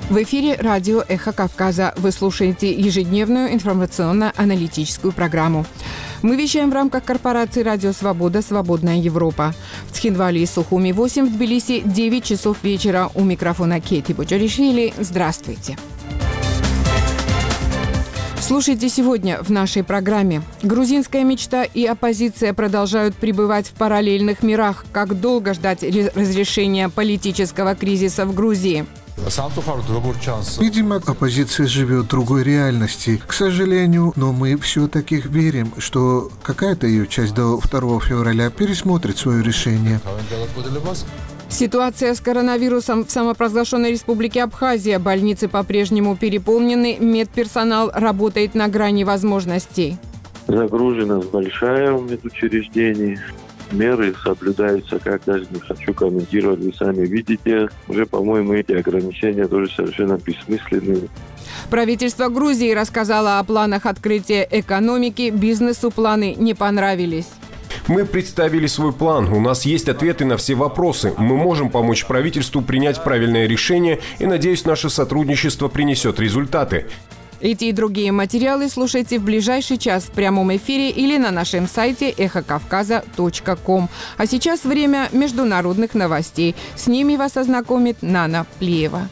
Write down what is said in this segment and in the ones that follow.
В эфире радио «Эхо Кавказа». Вы слушаете ежедневную информационно-аналитическую программу. Мы вещаем в рамках корпорации «Радио Свобода. Свободная Европа». В Цхинвале и Сухуми 8, в Тбилиси 9 часов вечера. У микрофона Кети Бочаришвили. Здравствуйте. Слушайте сегодня в нашей программе. Грузинская мечта и оппозиция продолжают пребывать в параллельных мирах. Как долго ждать разрешения политического кризиса в Грузии? Видимо, оппозиция живет в другой реальности. К сожалению, но мы все-таки верим, что какая-то ее часть до 2 февраля пересмотрит свое решение. Ситуация с коронавирусом в самопровозглашенной республике Абхазия. Больницы по-прежнему переполнены, медперсонал работает на грани возможностей. Загруженность большая в медучреждении. Меры соблюдаются, как даже не хочу комментировать, вы сами видите. Уже, по-моему, эти ограничения тоже совершенно бессмысленные. Правительство Грузии рассказало о планах открытия экономики. Бизнесу планы не понравились. Мы представили свой план. У нас есть ответы на все вопросы. Мы можем помочь правительству принять правильное решение и, надеюсь, наше сотрудничество принесет результаты. Эти и другие материалы слушайте в ближайший час в прямом эфире или на нашем сайте эхокавказа.ком. А сейчас время международных новостей. С ними вас ознакомит Нана Плиева.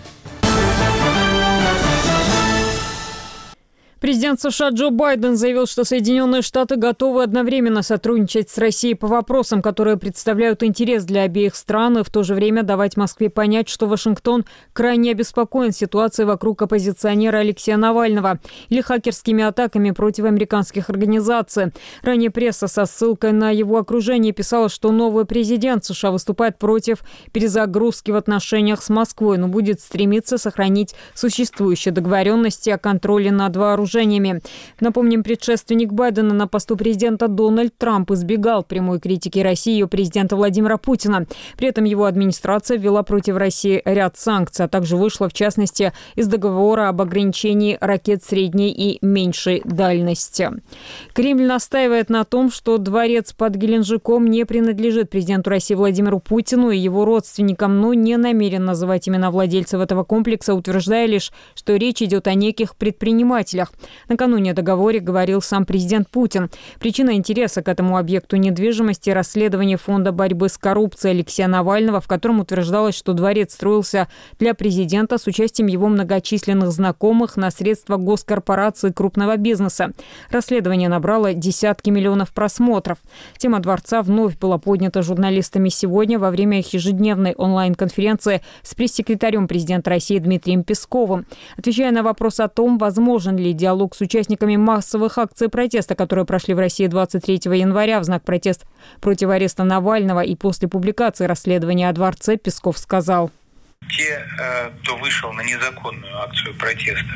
Президент США Джо Байден заявил, что Соединенные Штаты готовы одновременно сотрудничать с Россией по вопросам, которые представляют интерес для обеих стран, и в то же время давать Москве понять, что Вашингтон крайне обеспокоен ситуацией вокруг оппозиционера Алексея Навального или хакерскими атаками против американских организаций. Ранее пресса со ссылкой на его окружение писала, что новый президент США выступает против перезагрузки в отношениях с Москвой, но будет стремиться сохранить существующие договоренности о контроле над вооружениями. Напомним, предшественник Байдена на посту президента Дональд Трамп избегал прямой критики России и ее президента Владимира Путина. При этом его администрация ввела против России ряд санкций, а также вышла, в частности, из договора об ограничении ракет средней и меньшей дальности. Кремль настаивает на том, что дворец под Геленджиком не принадлежит президенту России Владимиру Путину и его родственникам, но не намерен называть имена владельцев этого комплекса, утверждая лишь, что речь идет о неких предпринимателях. Накануне о договоре говорил сам президент Путин. Причина интереса к этому объекту недвижимости – расследование Фонда борьбы с коррупцией Алексея Навального, в котором утверждалось, что дворец строился для президента с участием его многочисленных знакомых на средства госкорпораций крупного бизнеса. Расследование набрало десятки миллионов просмотров. Тема дворца вновь была поднята журналистами сегодня во время их ежедневной онлайн-конференции с пресс-секретарем президента России Дмитрием Песковым. Отвечая на вопрос о том, возможен ли диалог с участниками массовых акций протеста, которые прошли в России 23 января в знак протеста против ареста Навального и после публикации расследования о дворце, Песков сказал: те, кто вышел на незаконную акцию протеста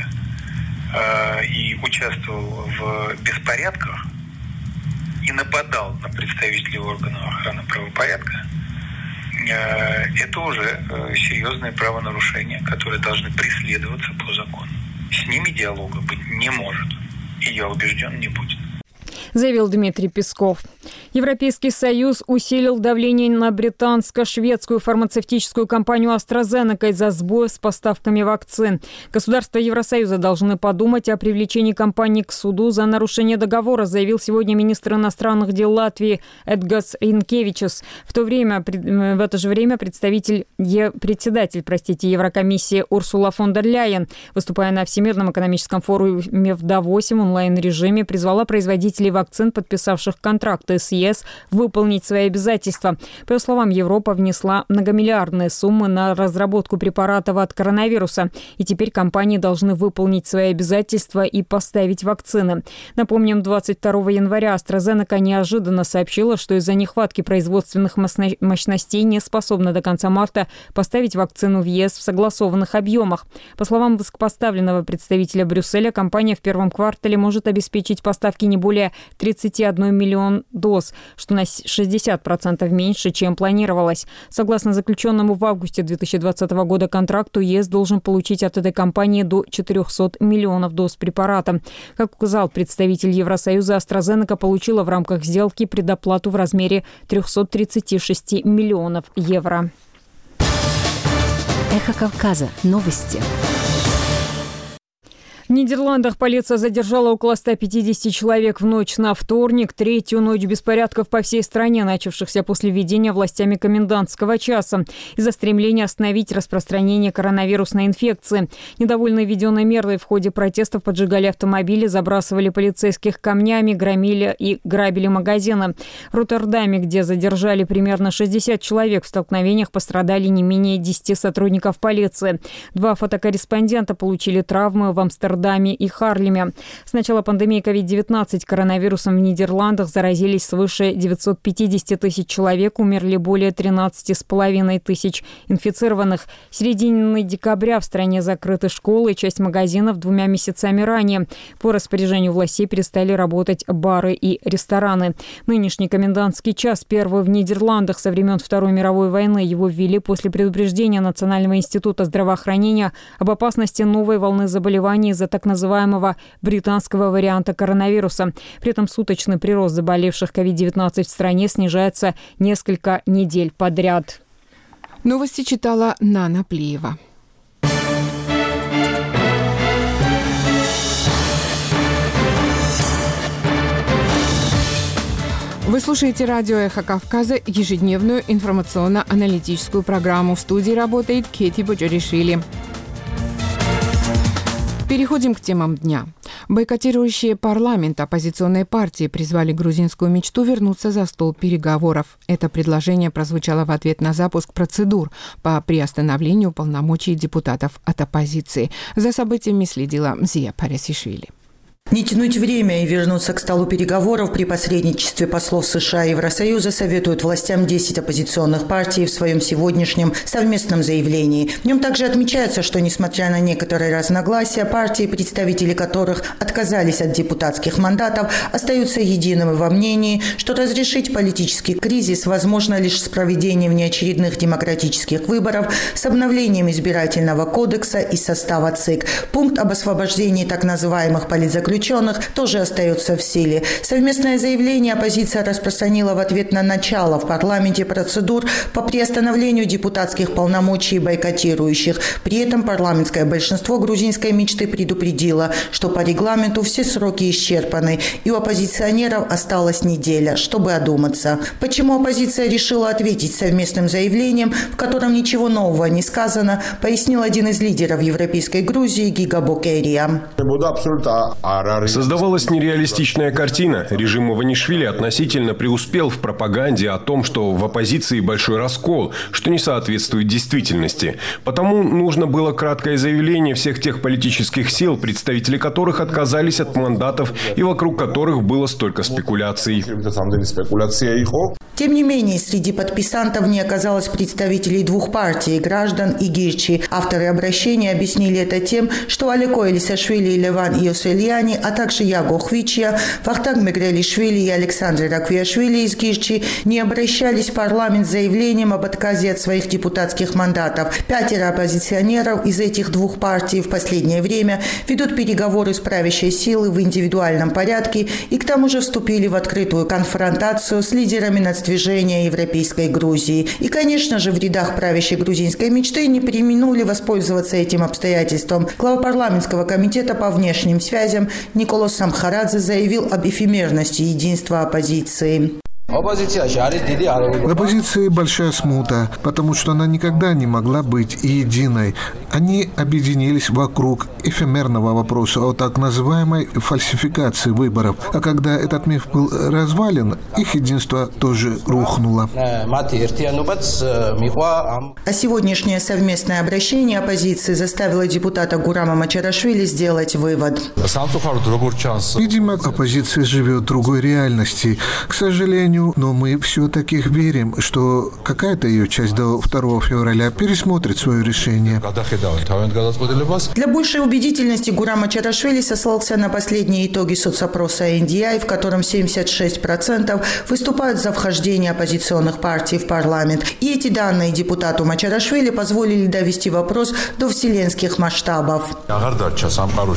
и участвовал в беспорядках и нападал на представителей органов охраны правопорядка, это уже серьезное правонарушение, которое должны преследоваться по закону. С ними диалога быть не может. И я убежден, не будет. Заявил Дмитрий Песков. Европейский Союз усилил давление на британско-шведскую фармацевтическую компанию AstraZeneca из-за сбоев с поставками вакцин. Государства Евросоюза должны подумать о привлечении компании к суду за нарушение договора, заявил сегодня министр иностранных дел Латвии Эдгars Ринкевичус. В это же время председатель Еврокомиссии Урсула фон дер Ляйен, выступая на Всемирном экономическом форуме в Давосе в онлайн-режиме, призвала производителей вакцин, подписавших контракты с ЕС, выполнить свои обязательства. По ее словам, Европа внесла многомиллиардные суммы на разработку препаратов от коронавируса. И теперь компании должны выполнить свои обязательства и поставить вакцины. Напомним, 22 января AstraZeneca неожиданно сообщила, что из-за нехватки производственных мощностей не способна до конца марта поставить вакцину в ЕС в согласованных объемах. По словам высокопоставленного представителя Брюсселя, компания в первом квартале может обеспечить поставки не более 31 миллион доз, что на 60% меньше, чем планировалось. Согласно заключенному в августе 2020 года контракту, ЕС должен получить от этой компании до 400 миллионов доз препарата. Как указал представитель Евросоюза, AstraZeneca получила в рамках сделки предоплату в размере 336 миллионов евро. Эхо Кавказа. Новости. В Нидерландах полиция задержала около 150 человек в ночь на вторник, третью ночь беспорядков по всей стране, начавшихся после введения властями комендантского часа из-за стремления остановить распространение коронавирусной инфекции. Недовольные введенной мерой в ходе протестов поджигали автомобили, забрасывали полицейских камнями, громили и грабили магазины. В Роттердаме, где задержали примерно 60 человек, в столкновениях пострадали не менее 10 сотрудников полиции. 2 фотокорреспондента получили травмы в Амстердаме и Харлеме. С начала пандемии COVID-19 коронавирусом в Нидерландах заразились свыше 950 тысяч человек, умерли более 13,5 тысяч инфицированных. В середине декабря в стране закрыты школы и часть магазинов 2 месяцами ранее. По распоряжению властей перестали работать бары и рестораны. Нынешний комендантский час, первый в Нидерландах со времен Второй мировой войны, его ввели после предупреждения Национального института здравоохранения об опасности новой волны заболеваний из-за так называемого британского варианта коронавируса. При этом суточный прирост заболевших COVID-19 в стране снижается несколько недель подряд. Новости читала Нана Плиева. Вы слушаете радио «Эхо Кавказа», ежедневную информационно-аналитическую программу. В студии работает Кети Боджоришвили. Переходим к темам дня. Бойкотирующие парламент оппозиционные партии призвали грузинскую мечту вернуться за стол переговоров. Это предложение прозвучало в ответ на запуск процедур по приостановлению полномочий депутатов от оппозиции. За событиями следила Зия Парисишвили. Не тянуть время и вернуться к столу переговоров при посредничестве послов США и Евросоюза советуют властям 10 оппозиционных партий в своем сегодняшнем совместном заявлении. В нем также отмечается, что, несмотря на некоторые разногласия, партии, представители которых отказались от депутатских мандатов, остаются едиными во мнении, что разрешить политический кризис возможно лишь с проведением внеочередных демократических выборов, с обновлением избирательного кодекса и состава ЦИК. Пункт об освобождении так называемых политзаключенных тоже остается в силе. Совместное заявление оппозиция распространила в ответ на начало в парламенте процедур по приостановлению депутатских полномочий бойкотирующих. При этом парламентское большинство грузинской мечты предупредило, что по регламенту все сроки исчерпаны, и у оппозиционеров осталась неделя, чтобы одуматься. Почему оппозиция решила ответить совместным заявлением, в котором ничего нового не сказано, пояснил один из лидеров Европейской Грузии Гига Бокерия. Создавалась нереалистичная картина. Режим Иванишвили относительно преуспел в пропаганде о том, что в оппозиции большой раскол, что не соответствует действительности. Потому нужно было краткое заявление всех тех политических сил, представители которых отказались от мандатов и вокруг которых было столько спекуляций. Тем не менее, среди подписантов не оказалось представителей 2 партий – Граждан и Гирчи. Авторы обращения объяснили это тем, что Алеко Элисашвили и Леван Иосельяни, а также Яго Хвичия, Вахтанг Мегрелишвили и Александр Раквиашвили из Гирчи не обращались в парламент с заявлением об отказе от своих депутатских мандатов. 5 оппозиционеров из этих 2 партий в последнее время ведут переговоры с правящей силой в индивидуальном порядке и к тому же вступили в открытую конфронтацию с лидерами нацдвижения Европейской Грузии. И, конечно же, в рядах правящей грузинской мечты не преминули воспользоваться этим обстоятельством. Глава парламентского комитета по внешним связям Николос Самхарадзе заявил об эфемерности единства оппозиции. В оппозиции большая смута, потому что она никогда не могла быть единой. Они объединились вокруг эфемерного вопроса о так называемой фальсификации выборов. А когда этот миф был развален, их единство тоже рухнуло. А сегодняшнее совместное обращение оппозиции заставило депутата Гурама Мачарашвили сделать вывод. Видимо, оппозиция живет в другой реальности. К сожалению, но мы все-таки верим, что какая-то ее часть до 2 февраля пересмотрит свое решение. Для большей убедительности Гурам Мачарашвили сослался на последние итоги соцопроса NDI, в котором 76% выступают за вхождение оппозиционных партий в парламент. И эти данные депутату Мачарашвили позволили довести вопрос до вселенских масштабов.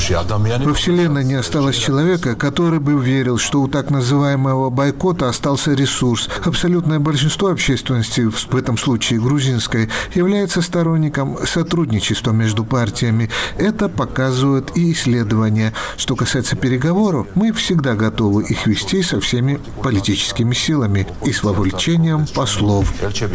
Во Вселенной не осталось человека, который бы верил, что у так называемого бойкота остался ресурс. Абсолютное большинство общественности, в этом случае грузинской, является сторонником сотрудничества между партиями. Это показывают и исследования. Что касается переговоров, мы всегда готовы их вести со всеми политическими силами и с вовлечением послов.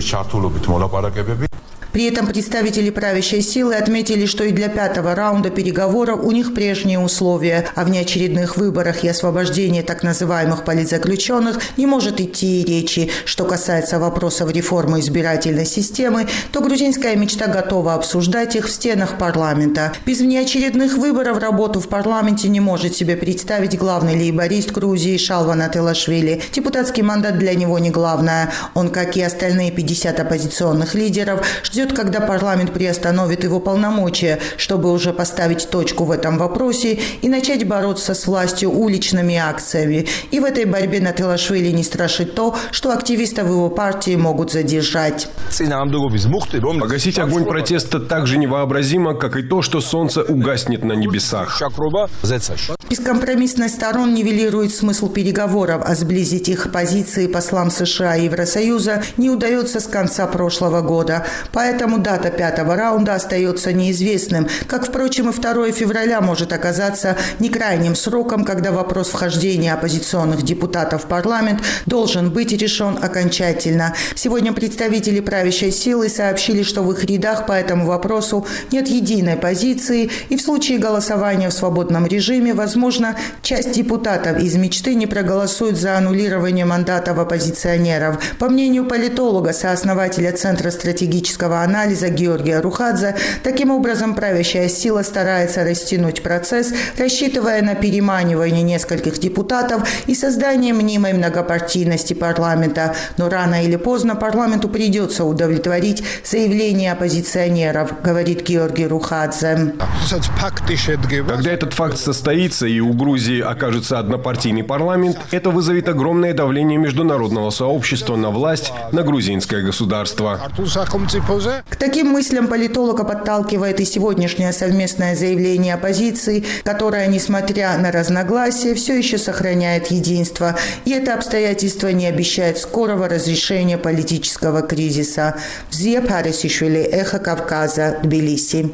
При этом представители правящей силы отметили, что и для 5-го раунда переговоров у них прежние условия, а в неочередных выборах и освобождении так называемых политзаключенных не может идти и речи. Что касается вопросов реформы избирательной системы, то грузинская мечта готова обсуждать их в стенах парламента. Без внеочередных выборов работу в парламенте не может себе представить главный лейборист Грузии Шалван Атилашвили. Депутатский мандат для него не главное. Он, как и остальные 50 оппозиционных лидеров, ждет, когда парламент приостановит его полномочия, чтобы уже поставить точку в этом вопросе и начать бороться с властью уличными акциями. И в этой борьбе Натилашвили не страшит то, что активистов его партии могут задержать. Погасить огонь протеста так же невообразимо, как и то, что солнце угаснет на небесах. Бескомпромиссность сторон нивелирует смысл переговоров, а сблизить их позиции послам США и Евросоюза не удается с конца прошлого года. Поэтому дата 5-го раунда остается неизвестным, как, впрочем, и 2 февраля может оказаться не крайним сроком, когда вопрос вхождения оппозиционных депутатов в парламент должен быть решен окончательно. Сегодня представители правящей силы сообщили, что в их рядах по этому вопросу нет единой позиции, и в случае голосования в свободном режиме, возможно, часть депутатов из мечты не проголосует за аннулирование мандатов оппозиционеров. По мнению политолога, сооснователя Центра стратегического анализа Георгия Рухадзе, таким образом правящая сила старается растянуть процесс, рассчитывая на переманивание нескольких депутатов и создание мнимой многопартийности парламента. Но рано или поздно парламенту придется удовлетворить заявление оппозиционеров, говорит Георгий Рухадзе. Когда этот факт состоится и у Грузии окажется однопартийный парламент, это вызовет огромное давление международного сообщества на власть, на грузинское государство. К таким мыслям политолога подталкивает и сегодняшнее совместное заявление оппозиции, которое, несмотря на разногласия, все еще сохраняет единство. И это обстоятельство не обещает скорого разрешения политического кризиса. Зия Парисишвили, Эхо Кавказа, Тбилиси.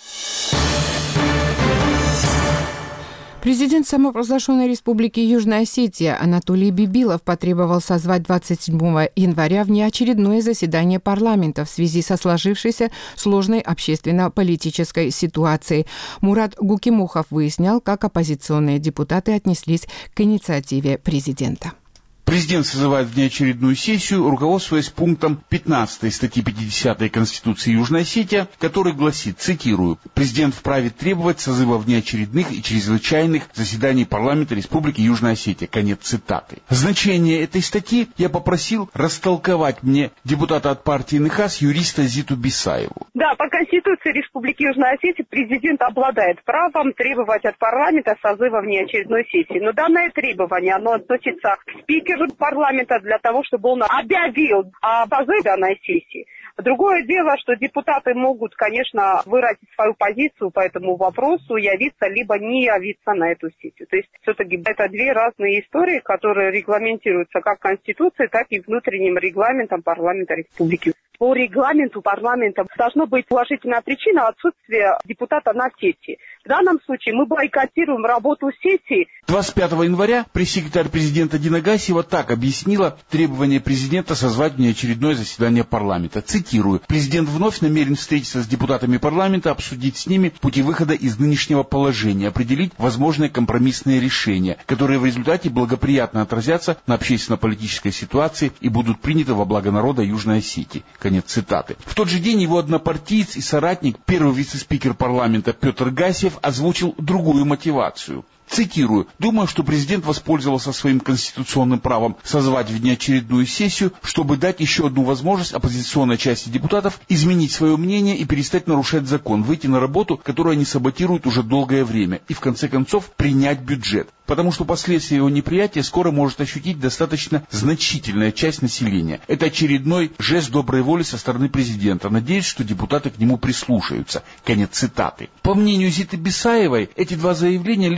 Президент самопровозглашенной республики Южная Осетия Анатолий Бибилов потребовал созвать 27 января внеочередное заседание парламента в связи со сложившейся сложной общественно-политической ситуацией. Мурат Гукимухов выяснял, как оппозиционные депутаты отнеслись к инициативе президента. Президент созывает внеочередную сессию, руководствуясь пунктом 15 статьи 50 Конституции Южной Осетии, который гласит, цитирую, «Президент вправе требовать созыва внеочередных и чрезвычайных заседаний парламента Республики Южная Осетия». Конец цитаты. Значение этой статьи я попросил растолковать мне депутата от партии НХАС юриста Зиту Бисаеву. Да, по Конституции Республики Южная Осетия президент обладает правом требовать от парламента созыва внеочередной сессии. Но данное требование, оно относится к спикеру парламента для того, чтобы он объявил о созыве данной сессии. Другое дело, что депутаты могут, конечно, выразить свою позицию по этому вопросу, явиться либо не явиться на эту сессию. То есть все-таки это две разные истории, которые регламентируются как Конституцией, так и внутренним регламентом парламента Республики. По регламенту парламента должна быть положительная причина отсутствия депутата на сессии. В данном случае мы бойкотируем работу сессии. 25 января пресс-секретарь президента Дина Гасиева так объяснила требование президента созвать внеочередное заседание парламента. Цитирую. «Президент вновь намерен встретиться с депутатами парламента, обсудить с ними пути выхода из нынешнего положения, определить возможные компромиссные решения, которые в результате благоприятно отразятся на общественно-политической ситуации и будут приняты во благо народа Южной Осетии». Конец цитаты. В тот же день его однопартиец и соратник, первый вице-спикер парламента Петр Гасиев, озвучил другую мотивацию. Цитирую. «Думаю, что президент воспользовался своим конституционным правом созвать внеочередную сессию, чтобы дать еще одну возможность оппозиционной части депутатов изменить свое мнение и перестать нарушать закон, выйти на работу, которую они саботируют уже долгое время, и в конце концов принять бюджет. Потому что последствия его неприятия скоро может ощутить достаточно значительная часть населения. Это очередной жест доброй воли со стороны президента. Надеюсь, что депутаты к нему прислушаются». Конец цитаты. По мнению Зиты Бисаевой, эти два заявления лишь на первый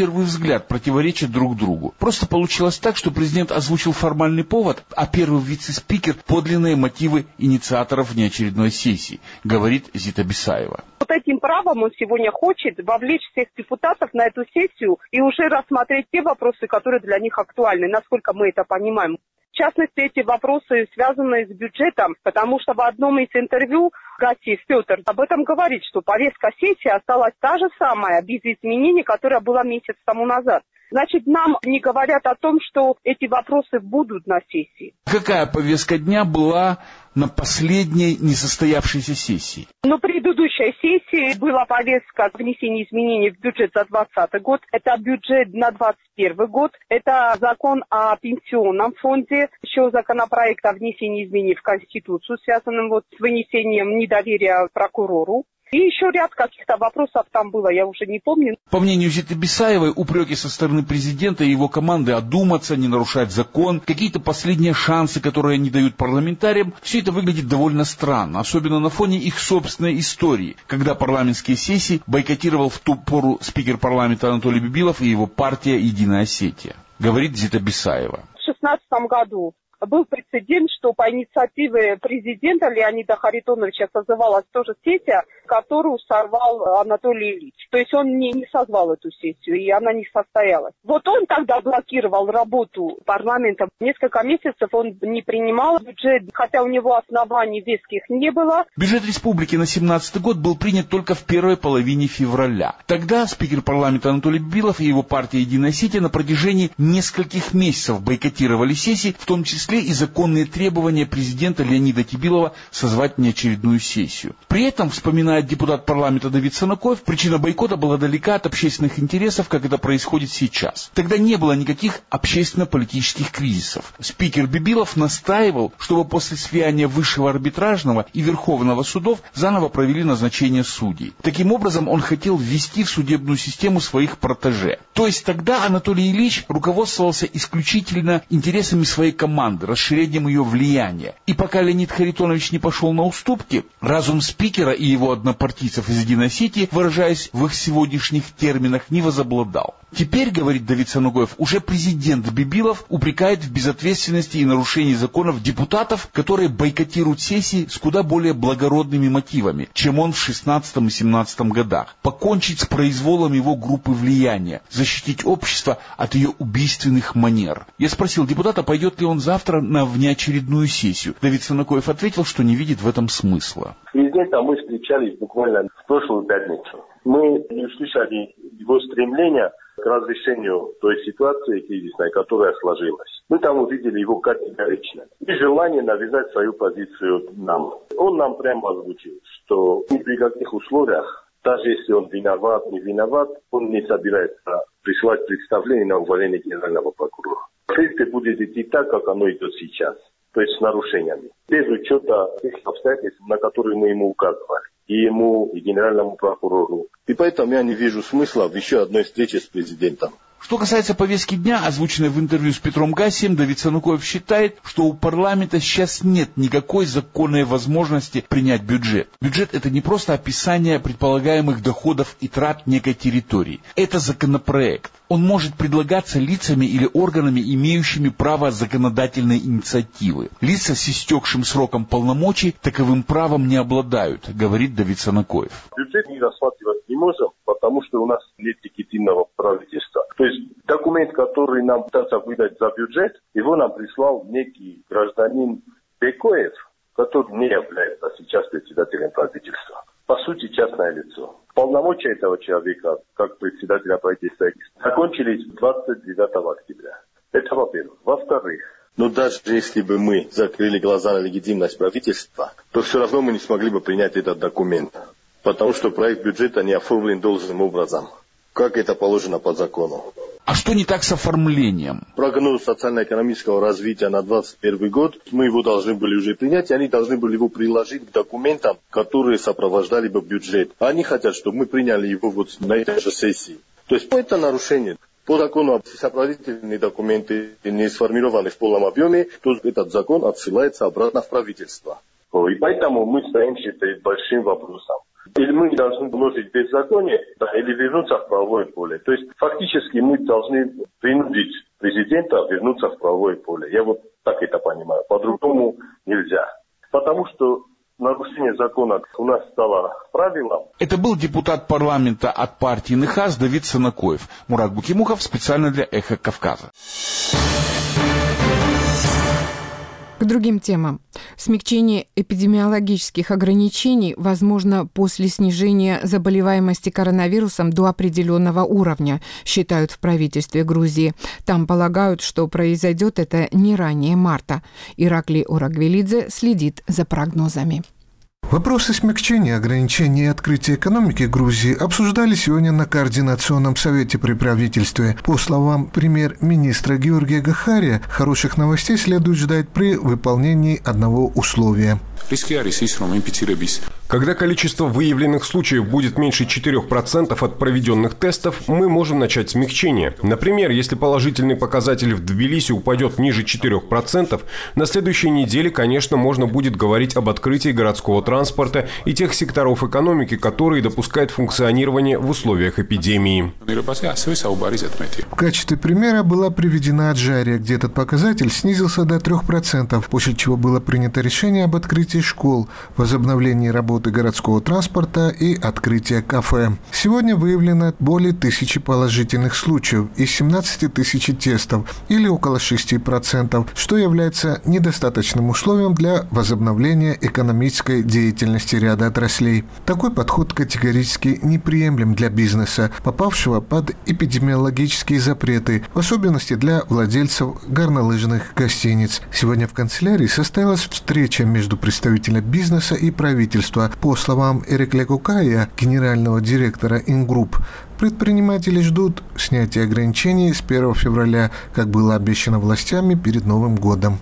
первый взгляд противоречат друг другу. Просто получилось так, что президент озвучил формальный повод, а первый вице-спикер – подлинные мотивы инициаторов внеочередной сессии, говорит Зита Бисаева. Вот этим правом он сегодня хочет вовлечь всех депутатов на эту сессию и уже рассмотреть те вопросы, которые для них актуальны, насколько мы это понимаем. В частности, эти вопросы связаны с бюджетом, потому что в одном из интервью Гасиев Петр об этом говорит, что повестка сессии осталась та же самая, без изменений, которая была месяц тому назад. Значит, нам не говорят о том, что эти вопросы будут на сессии. Какая повестка дня была на последней несостоявшейся сессии? На предыдущей сессии была повестка внесения изменений в бюджет за 2020 год. Это бюджет на 2021 год. Это закон о пенсионном фонде. Еще законопроект о внесении изменений в Конституцию, связанным с вынесением недоверия прокурору. И еще ряд каких-то вопросов там было, я уже не помню. По мнению Зиты Бисаевой, упреки со стороны президента и его команды одуматься, не нарушать закон, какие-то последние шансы, которые они дают парламентариям, все это выглядит довольно странно, особенно на фоне их собственной истории, когда парламентские сессии бойкотировал в ту пору спикер парламента Анатолий Бибилов и его партия «Единая Осетия», говорит Зита Бисаева. В 2016 году был прецедент, что по инициативе президента Леонида Харитоновича созывалась тоже сессия, которую сорвал Анатолий Ильич. То есть он не созвал эту сессию, и она не состоялась. Вот он тогда блокировал работу парламента. Несколько месяцев он не принимал бюджет, хотя у него оснований веских не было. Бюджет республики на 2017 год был принят только в первой половине февраля. Тогда спикер парламента Анатолий Бибилов и его партия «Единая Осетия» на протяжении нескольких месяцев бойкотировали сессии, в том числе и законные требования президента Леонида Тибилова созвать внеочередную сессию. При этом, вспоминает депутат парламента Давид Санакоев, причина бойкота была далека от общественных интересов, как это происходит сейчас. Тогда не было никаких общественно-политических кризисов. Спикер Бибилов настаивал, чтобы после слияния высшего арбитражного и верховного судов заново провели назначение судей. Таким образом, он хотел ввести в судебную систему своих протеже. То есть тогда Анатолий Ильич руководствовался исключительно интересами своей команды, расширением ее влияния. И пока Леонид Харитонович не пошел на уступки, разум спикера и его однопартийцев из «Единой Осетии», выражаясь в их сегодняшних терминах, не возобладал. Теперь, говорит Давид Санакоев, уже президент Бибилов упрекает в безответственности и нарушении законов депутатов, которые бойкотируют сессии с куда более благородными мотивами, чем он в 2016 и 2017 годах. Покончить с произволом его группы влияния, защитить общество от ее убийственных манер. Я спросил депутата, пойдет ли он завтра на внеочередную сессию. Давид Санакоев ответил, что не видит в этом смысла. С президентом мы встречались буквально в прошлую пятницу. Мы не услышали его стремления к разрешению той ситуации кризисной, которая сложилась. Мы там увидели его категоричность и желание навязать свою позицию нам. Он нам прямо озвучил, что ни при каких условиях, даже если он виноват, не виноват, он не собирается присылать представление на увольнение генерального прокурора. Следствие будет идти так, как оно идет сейчас, то есть с нарушениями, без учета тех обстоятельств, на которые мы ему указывали, и ему, и генеральному прокурору. И поэтому я не вижу смысла в еще одной встрече с президентом. Что касается повестки дня, озвученной в интервью с Петром Гасием, Давид Санакоев считает, что у парламента сейчас нет никакой законной возможности принять бюджет. Бюджет – это не просто описание предполагаемых доходов и трат некой территории. Это законопроект. Он может предлагаться лицами или органами, имеющими право законодательной инициативы. Лица с истекшим сроком полномочий таковым правом не обладают, говорит Давид Санакоев. Бюджет мы рассматривать не можем, потому что у нас нет легитимного правительства. То есть документ, который нам пытался выдать за бюджет, его нам прислал некий гражданин Бекоев, который не является сейчас председателем правительства. По сути, частное лицо. Полномочия этого человека, как председателя правительства, закончились 29 октября. Это во-первых. Во-вторых, но даже если бы мы закрыли глаза на легитимность правительства, то все равно мы не смогли бы принять этот документ. Потому что проект бюджета не оформлен должным образом, как это положено по закону. А что не так с оформлением? Прогноз социально-экономического развития на 2021 год, мы его должны были уже принять, и они должны были его приложить к документам, которые сопровождали бы бюджет. Они хотят, чтобы мы приняли его вот на этой же сессии. То есть это нарушение. По закону, сопроводительные документы не сформированы в полном объеме, то этот закон отсылается обратно в правительство. И поэтому мы стоим перед большим вопросом. Или мы должны вложить беззаконие, да, или вернуться в правовое поле. То есть фактически мы должны принудить президента вернуться в правовое поле. Я вот так это понимаю. По-другому нельзя. Потому что нарушение закона у нас стало правилом. Это был депутат парламента от партии НХАС Давид Санакоев. Мурат Букимухов специально для «Эхо Кавказа». К другим темам. Смягчение эпидемиологических ограничений возможно после снижения заболеваемости коронавирусом до определенного уровня, считают в правительстве Грузии. Там полагают, что произойдет это не ранее марта. Ираклий Орагвелидзе следит за прогнозами. Вопросы смягчения ограничений и открытия экономики Грузии обсуждали сегодня на Координационном совете при правительстве. По словам премьер-министра Георгия Гахария, хороших новостей следует ждать при выполнении одного условия. Когда количество выявленных случаев будет меньше 4% от проведенных тестов, мы можем начать смягчение. Например, если положительный показатель в Тбилиси упадет ниже 4%, на следующей неделе, конечно, можно будет говорить об открытии городского транспорта и тех секторов экономики, которые допускают функционирование в условиях эпидемии. В качестве примера была приведена Аджария, где этот показатель снизился до 3%, после чего было принято решение об открытии школ, возобновлении работы городского транспорта и открытия кафе. Сегодня выявлено более 1000 положительных случаев и 17 тысяч тестов, или около 6%, что является недостаточным условием для возобновления экономической деятельности ряда отраслей. Такой подход категорически неприемлем для бизнеса, попавшего под эпидемиологические запреты, в особенности для владельцев горнолыжных гостиниц. Сегодня в канцелярии состоялась встреча между представителями бизнеса и правительства. По словам Эрикля Кукая, генерального директора Ингрупп, предприниматели ждут снятия ограничений с 1 февраля, как было обещано властями перед Новым годом.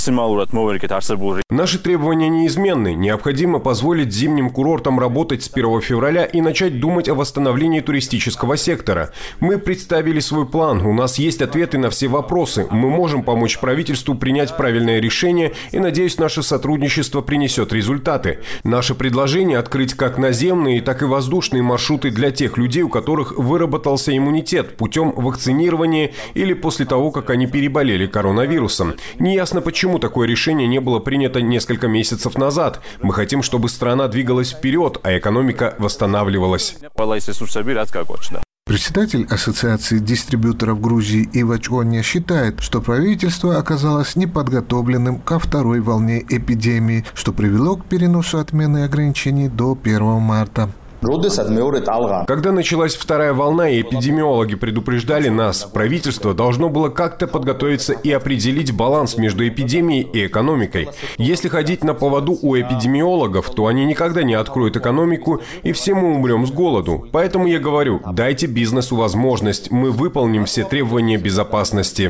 Наши требования неизменны. Необходимо позволить зимним курортам работать с 1 февраля и начать думать о восстановлении туристического сектора. Мы представили свой план. У нас есть ответы на все вопросы. Мы можем помочь правительству принять правильное решение и, надеюсь, наше сотрудничество принесет результаты. Наше предложение открыть как наземные, так и воздушные маршруты для тех людей, у которых выработался иммунитет путем вакцинирования или после того, как они переболели коронавирусом. Неясно, почему такое решение не было принято несколько месяцев назад. Мы хотим, чтобы страна двигалась вперед, а экономика восстанавливалась. Председатель Ассоциации дистрибьюторов Грузии Ивач Онья считает, что правительство оказалось неподготовленным ко второй волне эпидемии, что привело к переносу отмены ограничений до 1 марта. Когда началась вторая волна, и эпидемиологи предупреждали нас, правительство должно было как-то подготовиться и определить баланс между эпидемией и экономикой. Если ходить на поводу у эпидемиологов, то они никогда не откроют экономику, и все мы умрем с голоду. Поэтому я говорю, дайте бизнесу возможность, мы выполним все требования безопасности.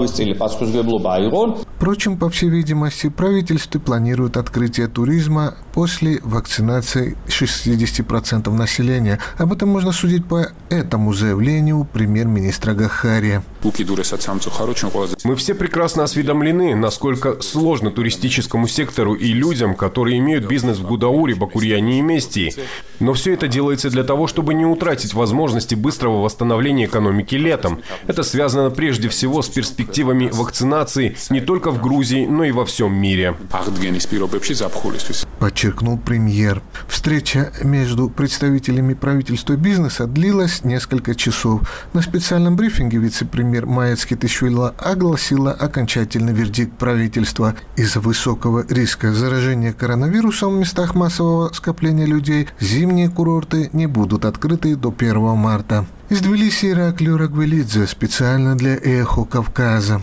Впрочем, по всей видимости, правительство планирует открытие туризма после вакцинации 60% населения. Об этом можно судить по этому заявлению премьер-министра Гахария. Мы все прекрасно осведомлены, насколько сложно туристическому сектору и людям, которые имеют бизнес в Гудауре, Бакурьяне и Местии. Но все это делается для того, чтобы не утратить возможности быстрого восстановления экономики летом. Это связано прежде всего с перспективами вакцинации не только в Грузии, но и во всем мире. Подчеркнул премьер. Встреча между представителями правительства и бизнеса длилась несколько часов. На специальном брифинге вице-премьер Майя Цхитишвили огласила окончательный вердикт правительства. Из-за высокого риска заражения коронавирусом в местах массового скопления людей зимние курорты не будут открыты до 1 марта. Из Тбилиси Ираклий Орагвелидзе специально для «Эхо Кавказа».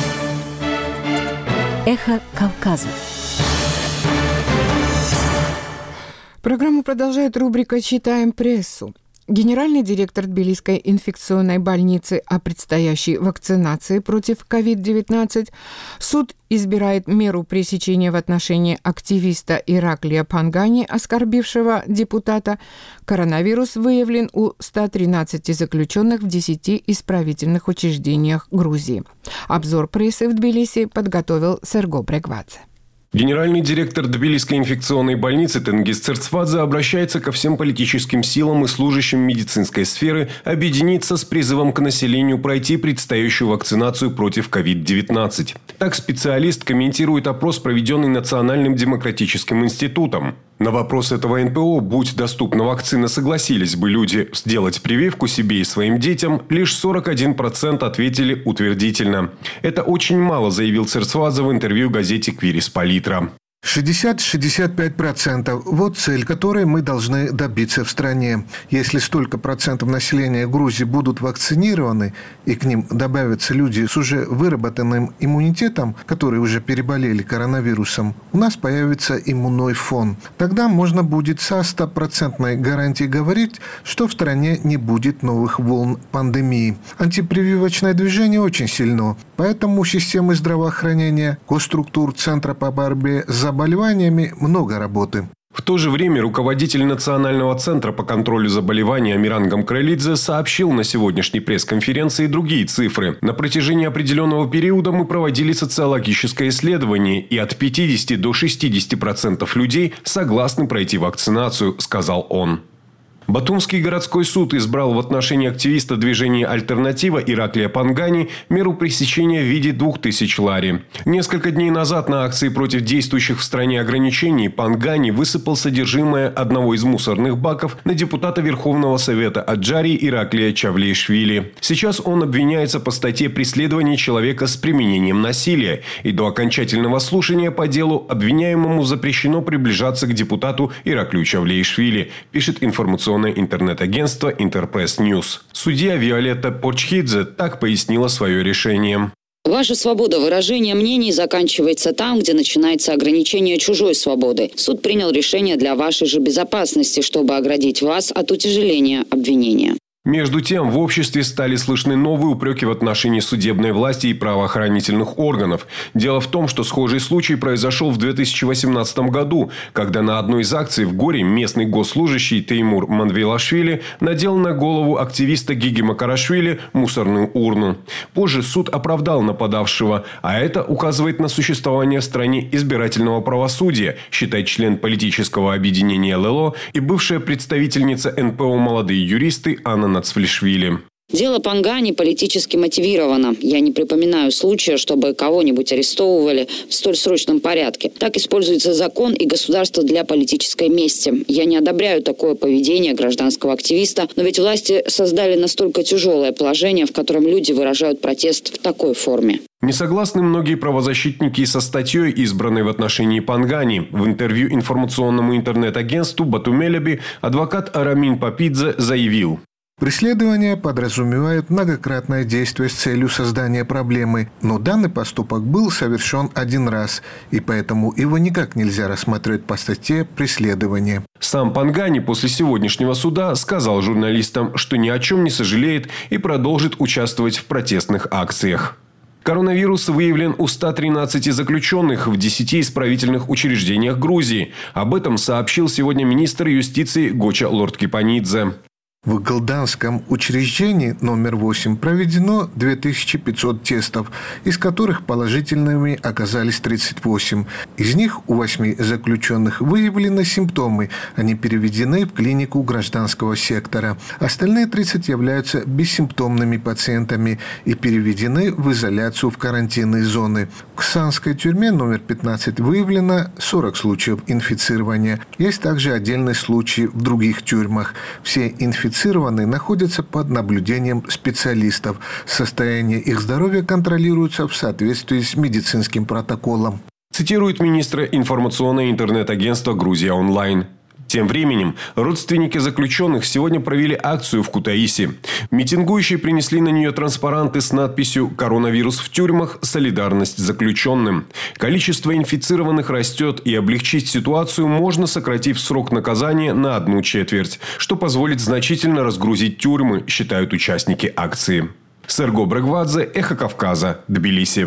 «Эхо Кавказа». Программу продолжает рубрика «Читаем прессу». Генеральный директор Тбилисской инфекционной больницы о предстоящей вакцинации против COVID-19. Суд избирает меру пресечения в отношении активиста Ираклия Пангани, оскорбившего депутата. Коронавирус выявлен у 113 заключенных в 10 исправительных учреждениях Грузии. Обзор прессы в Тбилиси подготовил Серго Брегвадзе. Генеральный директор Тбилисской инфекционной больницы Тенгиз Церцвадзе обращается ко всем политическим силам и служащим медицинской сферы объединиться с призывом к населению пройти предстоящую вакцинацию против COVID-19. Так специалист комментирует опрос, проведенный Национальным демократическим институтом. На вопрос этого НПО, будь доступна вакцина, согласились бы люди сделать прививку себе и своим детям, лишь 41% ответили утвердительно. Это очень мало, заявил Церцвадзе в интервью газете «Квирис Политра». 60-65% – вот цель, которой мы должны добиться в стране. Если столько процентов населения Грузии будут вакцинированы, и к ним добавятся люди с уже выработанным иммунитетом, которые уже переболели коронавирусом, у нас появится иммунный фон. Тогда можно будет со 100% гарантией говорить, что в стране не будет новых волн пандемии. Антипрививочное движение очень сильно, поэтому системы здравоохранения, госструктур Центра по борьбе с заболеваниями много работы. В то же время руководитель Национального центра по контролю заболеваний Амиран Гамкралидзе сообщил на сегодняшней пресс-конференции другие цифры. На протяжении определенного периода мы проводили социологическое исследование, и от 50 до 60% людей согласны пройти вакцинацию, сказал он. Батумский городской суд избрал в отношении активиста движения «Альтернатива» Ираклия Пангани меру пресечения в виде 2000 лари. Несколько дней назад на акции против действующих в стране ограничений Пангани высыпал содержимое одного из мусорных баков на депутата Верховного Совета Аджарии Ираклия Чавлеишвили. Сейчас он обвиняется по статье «Преследование человека с применением насилия», и до окончательного слушания по делу обвиняемому запрещено приближаться к депутату Ираклию Чавлеишвили, пишет информационное интернет-агентство Интерпресс Ньюс. Судья Виолетта Порчхидзе так пояснила свое решение. Ваша свобода выражения мнений заканчивается там, где начинается ограничение чужой свободы. Суд принял решение для вашей же безопасности, чтобы оградить вас от утяжеления обвинения. Между тем, в обществе стали слышны новые упреки в отношении судебной власти и правоохранительных органов. Дело в том, что схожий случай произошел в 2018 году, когда на одной из акций в Горе местный госслужащий Теймур Манвелашвили надел на голову активиста Гиги Макарашвили мусорную урну. Позже суд оправдал нападавшего, а это указывает на существование в стране избирательного правосудия, считает член политического объединения ЛЛО и бывшая представительница НПО «Молодые юристы» Анна Нацвлишвили. Дело Пангани политически мотивировано. Я не припоминаю случая, чтобы кого-нибудь арестовывали в столь срочном порядке. Так используется закон и государство для политической мести. Я не одобряю такое поведение гражданского активиста, но ведь власти создали настолько тяжелое положение, в котором люди выражают протест в такой форме. Не согласны многие правозащитники со статьей, избранной в отношении Пангани. В интервью информационному интернет-агентству Батумелеби адвокат Арамин Папидзе заявил: преследование подразумевает многократное действие с целью создания проблемы, но данный поступок был совершен один раз, и поэтому его никак нельзя рассматривать по статье «преследование». Сам Пангани после сегодняшнего суда сказал журналистам, что ни о чем не сожалеет и продолжит участвовать в протестных акциях. Коронавирус выявлен у 113 заключенных в 10 исправительных учреждениях Грузии. Об этом сообщил сегодня министр юстиции Гоча Лордкипанидзе. В Галданском учреждении номер 8 проведено 2500 тестов, из которых положительными оказались 38. Из них у 8 заключенных выявлены симптомы. Они переведены в клинику гражданского сектора. Остальные 30 являются бессимптомными пациентами и переведены в изоляцию в карантинные зоны. В Ксанской тюрьме номер 15 выявлено 40 случаев инфицирования. Есть также отдельные случаи в других тюрьмах. Все инфицированные находятся под наблюдением специалистов. Состояние их здоровья контролируется в соответствии с медицинским протоколом. Цитирует министра информационное интернет-агентство «Грузия онлайн». Тем временем родственники заключенных сегодня провели акцию в Кутаиси. Митингующие принесли на нее транспаранты с надписью «Коронавирус в тюрьмах. Солидарность заключенным». Количество инфицированных растет, и облегчить ситуацию можно, сократив срок наказания на 1/4, что позволит значительно разгрузить тюрьмы, считают участники акции. Серго Брагвадзе, Эхо Кавказа, Тбилиси.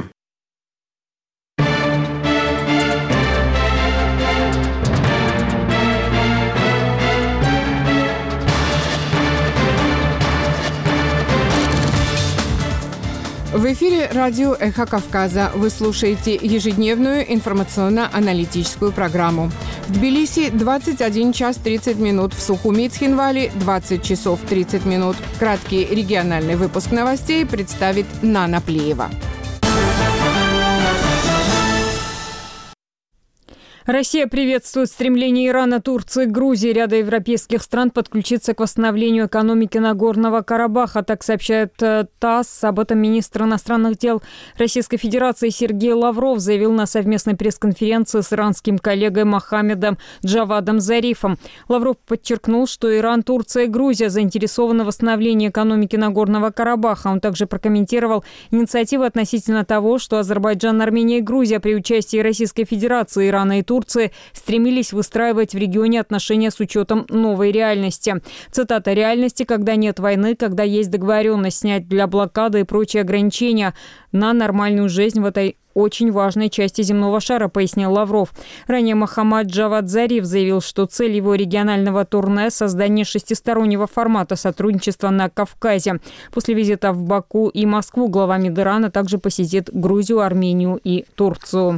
В эфире радио «Эхо Кавказа». Вы слушаете ежедневную информационно-аналитическую программу. В Тбилиси 21 час 30 минут, в Сухуми и Цхинвале 20 часов 30 минут. Краткий региональный выпуск новостей представит Нана Плеева. Россия приветствует стремление Ирана, Турции, Грузии и ряда европейских стран подключиться к восстановлению экономики Нагорного Карабаха. Так сообщает ТАСС. Об этом министр иностранных дел Российской Федерации Сергей Лавров заявил на совместной пресс-конференции с иранским коллегой Мохаммедом Джавадом Зарифом. Лавров подчеркнул, что Иран, Турция и Грузия заинтересованы в восстановлении экономики Нагорного Карабаха. Он также прокомментировал инициативы относительно того, что Азербайджан, Армения и Грузия при участии Российской Федерации, Ирана и Турции стремились выстраивать в регионе отношения с учетом новой реальности. Цитата: «Реальности, когда нет войны, когда есть договоренность снять для блокады и прочие ограничения на нормальную жизнь в этой очень важной части земного шара», пояснил Лавров. Ранее Мохаммад Джавад Зариф заявил, что цель его регионального турне – создание шестистороннего формата сотрудничества на Кавказе. После визита в Баку и Москву глава МИД Ирана также посетит Грузию, Армению и Турцию.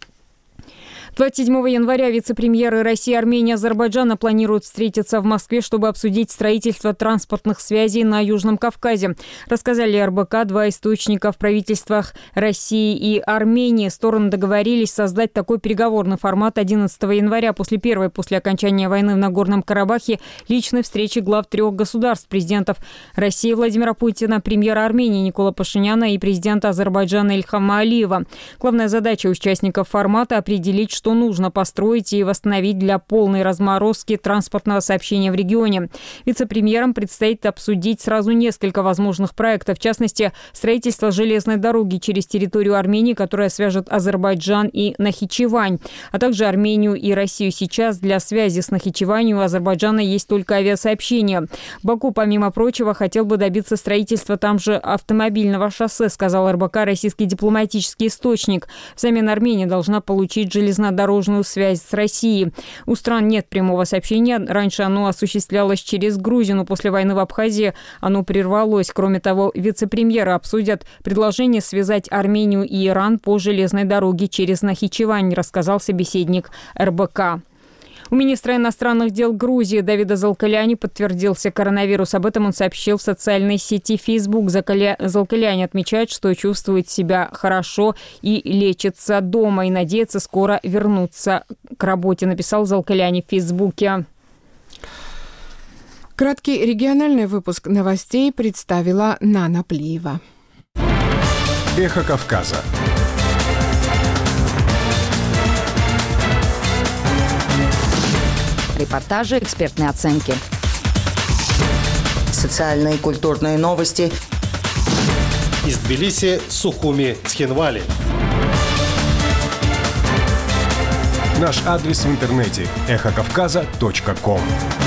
27 января вице-премьеры России, Армении и Азербайджана планируют встретиться в Москве, чтобы обсудить строительство транспортных связей на Южном Кавказе. Рассказали РБК два источника в правительствах России и Армении. Стороны договорились создать такой переговорный формат 11 января после окончания войны в Нагорном Карабахе личной встречи глав трех государств: президентов России Владимира Путина, премьера Армении Никола Пашиняна и президента Азербайджана Ильхама Алиева. Главная задача участников формата – определить, что нужно построить и восстановить для полной разморозки транспортного сообщения в регионе. Вице-премьерам предстоит обсудить сразу несколько возможных проектов. В частности, строительство железной дороги через территорию Армении, которая свяжет Азербайджан и Нахичевань, а также Армению и Россию. Сейчас для связи с Нахичеванью у Азербайджана есть только авиасообщение. Баку, помимо прочего, хотел бы добиться строительства там же автомобильного шоссе, сказал РБК российский дипломатический источник. Взамен Армения должна получить железнодорожную связь с Россией. У стран нет прямого сообщения. Раньше оно осуществлялось через Грузию, но после войны в Абхазии оно прервалось. Кроме того, вице-премьеры обсудят предложение связать Армению и Иран по железной дороге через Нахичевань, рассказал собеседник РБК. У министра иностранных дел Грузии Давида Залкаляни подтвердился коронавирус. Об этом он сообщил в социальной сети Facebook. Залкаляни отмечает, что чувствует себя хорошо и лечится дома, и надеется скоро вернуться к работе, написал Залкаляни в Фейсбуке. Краткий региональный выпуск новостей представила Нана Плеева. Эхо Кавказа. Репортажи, экспертные оценки. Социальные и культурные новости. Из Тбилиси, Сухуми, Цхинвали. Наш адрес в интернете – эхокавказа.ком.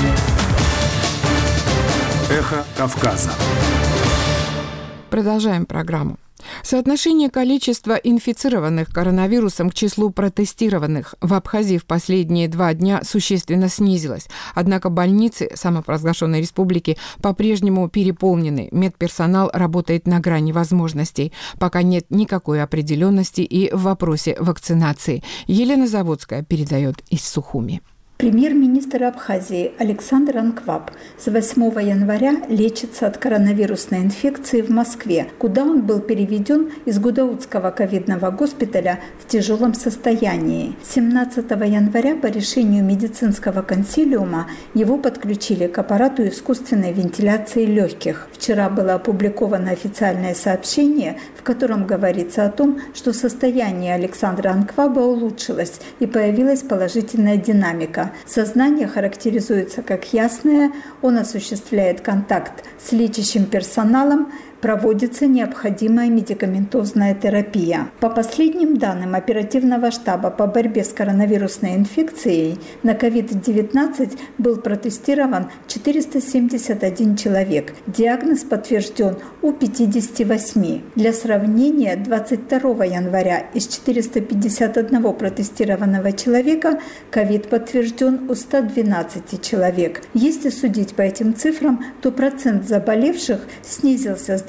Эхо Кавказа. Продолжаем программу. Соотношение количества инфицированных коронавирусом к числу протестированных в Абхазии в последние 2 дня существенно снизилось. Однако больницы самопровозглашенной республики по-прежнему переполнены. Медперсонал работает на грани возможностей. Пока нет никакой определенности и в вопросе вакцинации. Елена Заводская передает из Сухуми. Премьер-министр Абхазии Александр Анкваб с 8 января лечится от коронавирусной инфекции в Москве, куда он был переведен из Гудаутского ковидного госпиталя в тяжелом состоянии. 17 января по решению медицинского консилиума его подключили к аппарату искусственной вентиляции легких. Вчера было опубликовано официальное сообщение, в котором говорится о том, что состояние Александра Анкваба улучшилось и появилась положительная динамика. Сознание характеризуется как ясное, он осуществляет контакт с лечащим персоналом, проводится необходимая медикаментозная терапия. По последним данным оперативного штаба по борьбе с коронавирусной инфекцией на COVID-19 был протестирован 471 человек. Диагноз подтвержден у 58. Для сравнения, 22 января из 451 протестированного человека COVID подтвержден у 112 человек. Если судить по этим цифрам, то процент заболевших снизился с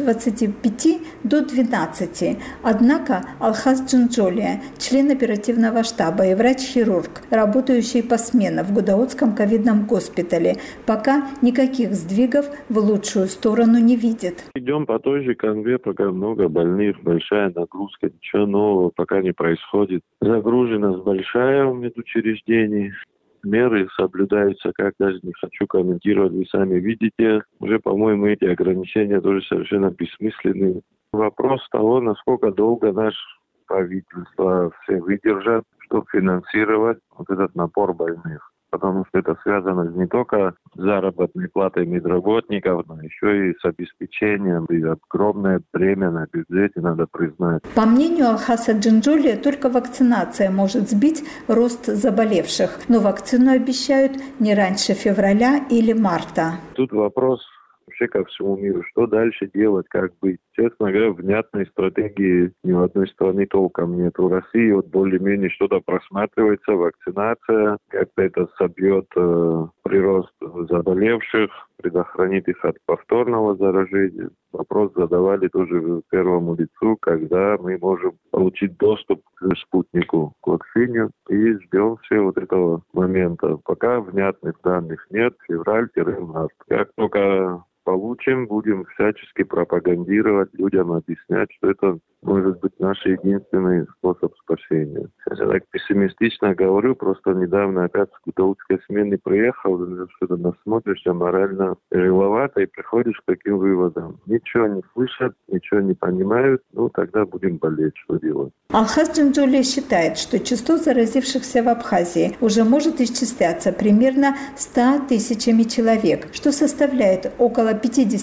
25 до 12. Однако Алхаз Джинджолия, член оперативного штаба и врач-хирург, работающий посменно в Гудаутском ковидном госпитале, пока никаких сдвигов в лучшую сторону не видит. Идем по той же канве, пока много больных, большая нагрузка, ничего нового пока не происходит. Загруженность большая у медучреждений. Меры соблюдаются, как даже не хочу комментировать, вы сами видите. Уже, по-моему, эти ограничения тоже совершенно бессмысленны. Вопрос того, насколько долго наше правительство все выдержат, чтобы финансировать вот этот напор больных. Потому что это связано не только с заработной платой медработников, но еще и с обеспечением. И огромное бремя на бюджете, надо признать. По мнению Алхаса Джинджолия, только вакцинация может сбить рост заболевших. Но вакцину обещают не раньше февраля или марта. Тут вопрос вообще ко всему миру. Что дальше делать, как быть? Честно говоря, внятной стратегии ни в одной стране толком нет. У России вот более-менее что-то просматривается, вакцинация, как-то это собьет прирост заболевших, предохранит их от повторного заражения. Вопрос задавали тоже первому лицу, когда мы можем получить доступ к спутнику, к вакцине, и ждем все вот этого момента. Пока внятных данных нет, февраль-март. Как только получим, будем всячески пропагандировать, людям объяснять, что это может быть наш единственный способ спасения. Сейчас я так пессимистично говорю, просто недавно опять с гудаутской смены приехал, что-то насмотришься, морально тяжеловато, и приходишь к таким выводам. Ничего не слышат, ничего не понимают, тогда будем болеть, что делать. Алхаз Джинджолия считает, что число заразившихся в Абхазии уже может исчисляться примерно 100 тысячами человек, что составляет около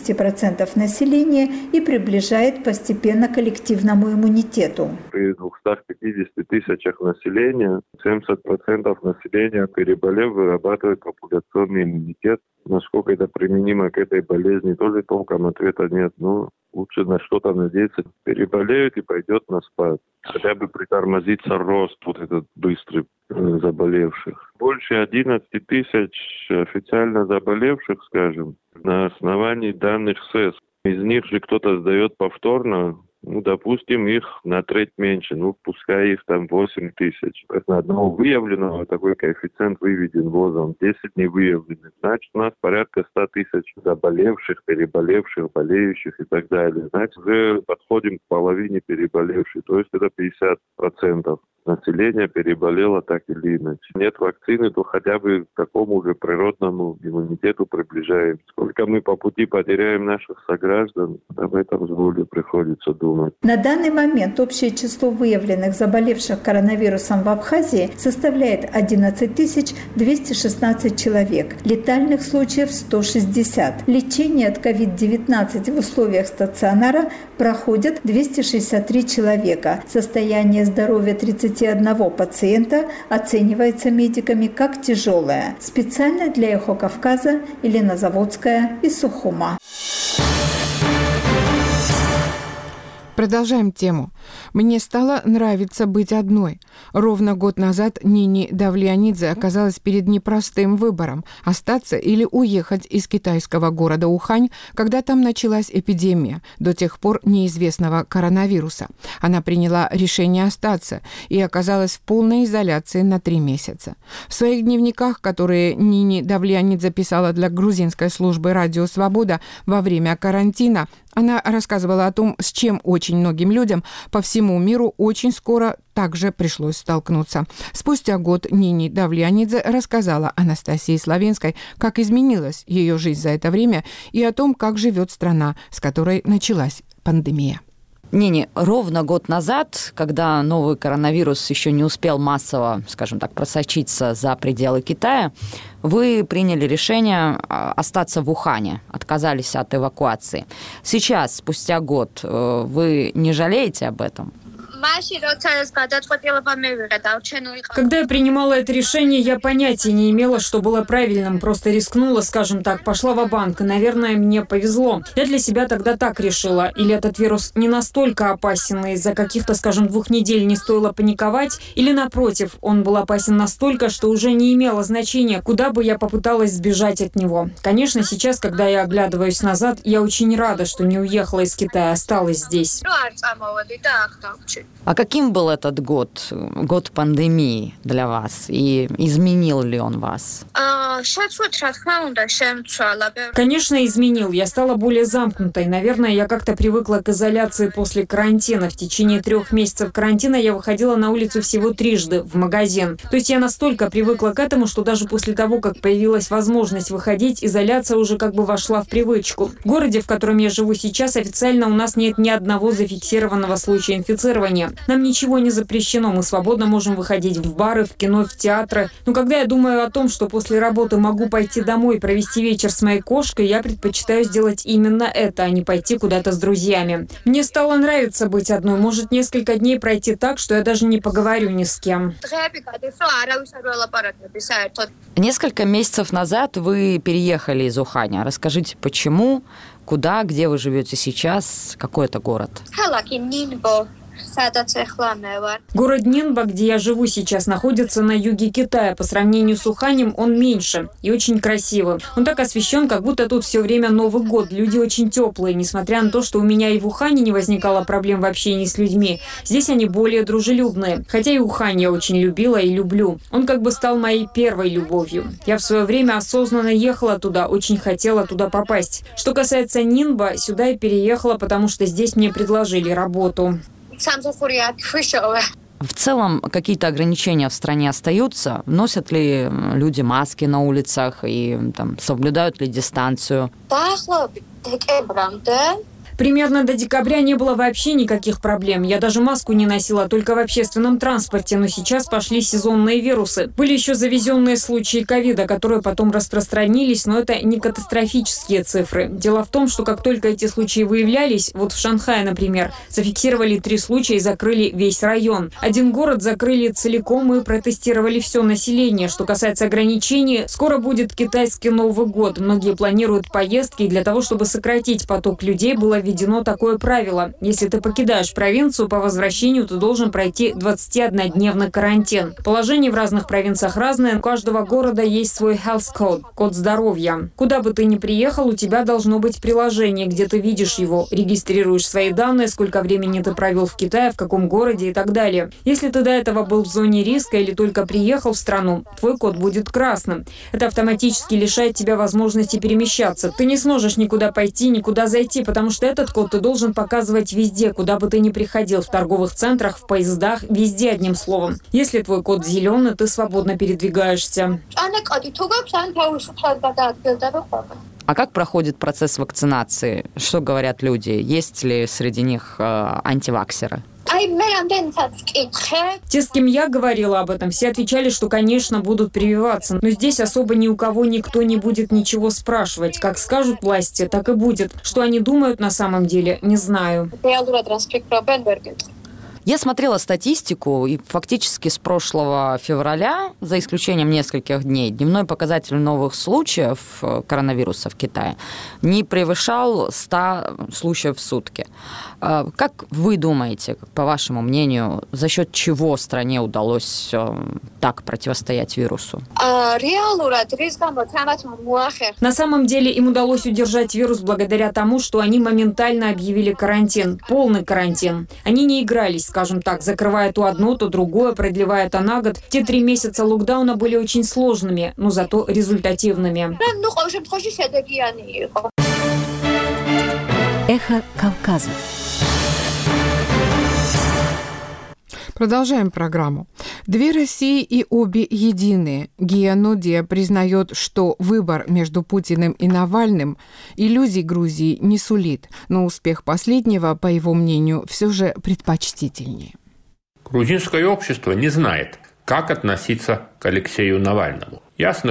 50% населения и приближает постепенно коллективному иммунитету. При 250 тысячах населения 70% населения, переболев, вырабатывает популяционный иммунитет. Насколько это применимо к этой болезни, тоже толком ответа нет. Лучше на что-то надеяться. Переболеют и пойдет на спад. Хотя бы притормозится рост вот этот быстрый заболевших. Больше 11 тысяч официально заболевших, скажем, на основании данных СЭС. Из них же кто-то сдает повторно. Допустим, их на треть меньше, пускай их там 8 тысяч. На одного выявленного такой коэффициент выведен ВОЗом, 10 невыявленных. Значит, у нас порядка 100 тысяч заболевших, переболевших, болеющих и так далее. Значит, уже подходим к половине переболевших, то есть это 50% населения переболело так или иначе. Нет вакцины, то хотя бы к такому же природному иммунитету приближаем. Сколько мы по пути потеряем наших сограждан, об этом с болью приходится думать. На данный момент общее число выявленных заболевших коронавирусом в Абхазии составляет 11 216 человек. Летальных случаев 160. Лечение от COVID-19 в условиях стационара проходят 263 человека. Состояние здоровья 31 пациента оценивается медиками как тяжелое. Специально для «Эхо Кавказа» Елена Заводская из Сухума. Продолжаем тему. Мне стало нравиться быть одной. Ровно год назад Нини Давлеанидзе оказалась перед непростым выбором – остаться или уехать из китайского города Ухань, когда там началась эпидемия, до тех пор неизвестного коронавируса. Она приняла решение остаться и оказалась в полной изоляции на 3 месяца. В своих дневниках, которые Нини Давлеанидзе писала для грузинской службы «Радио Свобода» во время карантина, она рассказывала о том, с чем очень многим людям по всему миру очень скоро также пришлось столкнуться. Спустя год Нини Давлеанидзе рассказала Анастасии Славенской, как изменилась ее жизнь за это время и о том, как живет страна, с которой началась пандемия. Нини, ровно год назад, когда новый коронавирус еще не успел массово, скажем так, просочиться за пределы Китая, вы приняли решение остаться в Ухане, отказались от эвакуации. Сейчас, спустя год, вы не жалеете об этом? Когда я принимала это решение, я понятия не имела, что было правильным. Просто рискнула, скажем так, пошла ва-банк. И, наверное, мне повезло. Я для себя тогда так решила. Или этот вирус не настолько опасен, и из-за каких-то, скажем, 2 недель не стоило паниковать, или, напротив, он был опасен настолько, что уже не имело значения, куда бы я попыталась сбежать от него. Конечно, сейчас, когда я оглядываюсь назад, я очень рада, что не уехала из Китая, осталась здесь. А каким был этот год пандемии для вас? И изменил ли он вас? Конечно, изменил. Я стала более замкнутой. Наверное, я как-то привыкла к изоляции после карантина. В течение 3 месяцев карантина я выходила на улицу всего 3 раза в магазин. То есть я настолько привыкла к этому, что даже после того, как появилась возможность выходить, изоляция уже как бы вошла в привычку. В городе, в котором я живу сейчас, официально у нас нет ни одного зафиксированного случая инфицирования. Нам ничего не запрещено. Мы свободно можем выходить в бары, в кино, в театры. Но когда я думаю о том, что после работы могу пойти домой и провести вечер с моей кошкой, я предпочитаю сделать именно это, а не пойти куда-то с друзьями. Мне стало нравиться быть одной. Может несколько дней пройти так, что я даже не поговорю ни с кем. Несколько месяцев назад вы переехали из Уханя. Расскажите, почему, куда, где вы живете сейчас, какой это город? Город Нинбо, где я живу сейчас, находится на юге Китая. По сравнению с Уханем он меньше и очень красивый. Он так освещен, как будто тут все время Новый год. Люди очень теплые. Несмотря на то, что у меня и в Ухане не возникало проблем в общении с людьми, здесь они более дружелюбные. Хотя и Ухань я очень любила и люблю. Он как бы стал моей первой любовью. Я в свое время осознанно ехала туда, очень хотела туда попасть. Что касается Нинбо, сюда я переехала, потому что здесь мне предложили работу. В целом, какие-то ограничения в стране остаются? Носят ли люди маски на улицах и соблюдают ли дистанцию? Примерно до декабря не было вообще никаких проблем. Я даже маску не носила, только в общественном транспорте. Но сейчас пошли сезонные вирусы. Были еще завезенные случаи ковида, которые потом распространились, но это не катастрофические цифры. Дело в том, что как только эти случаи выявлялись, вот в Шанхае, например, зафиксировали 3 случая и закрыли весь район. Один город закрыли целиком и протестировали все население. Что касается ограничений, скоро будет китайский Новый год. Многие планируют поездки, и для того, чтобы сократить поток людей, было введено такое правило. Если ты покидаешь провинцию, по возвращению ты должен пройти 21-дневный карантин. Положение в разных провинциях разное. У каждого города есть свой health code, код здоровья. Куда бы ты ни приехал, у тебя должно быть приложение, где ты видишь его, регистрируешь свои данные, сколько времени ты провел в Китае, в каком городе и так далее. Если ты до этого был в зоне риска или только приехал в страну, твой код будет красным. Это автоматически лишает тебя возможности перемещаться. Ты не сможешь никуда пойти, никуда зайти, потому что этот код ты должен показывать везде, куда бы ты ни приходил, в торговых центрах, в поездах, везде одним словом. Если твой код зеленый, ты свободно передвигаешься. А как проходит процесс вакцинации? Что говорят люди? Есть ли среди них антиваксеры? Те, с кем я говорила об этом, все отвечали, что, конечно, будут прививаться. Но здесь особо ни у кого никто не будет ничего спрашивать. Как скажут власти, так и будет. Что они думают на самом деле, не знаю. Я смотрела статистику, и фактически с прошлого февраля, за исключением нескольких дней, дневной показатель новых случаев коронавируса в Китае не превышал 100 случаев в сутки. Как вы думаете, по вашему мнению, за счет чего стране удалось так противостоять вирусу? На самом деле им удалось удержать вирус благодаря тому, что они моментально объявили карантин, полный карантин. Они не игрались, скажем так, закрывая то одно, то другое, продлевая это на год. Те 3 месяца локдауна были очень сложными, но зато результативными. Эхо Кавказа. Продолжаем программу. 2 России и обе единые. Гия Нодия признает, что выбор между Путиным и Навальным иллюзий Грузии не сулит, но успех последнего, по его мнению, все же предпочтительнее. Грузинское общество не знает, как относиться к Алексею Навальному. Ясно, что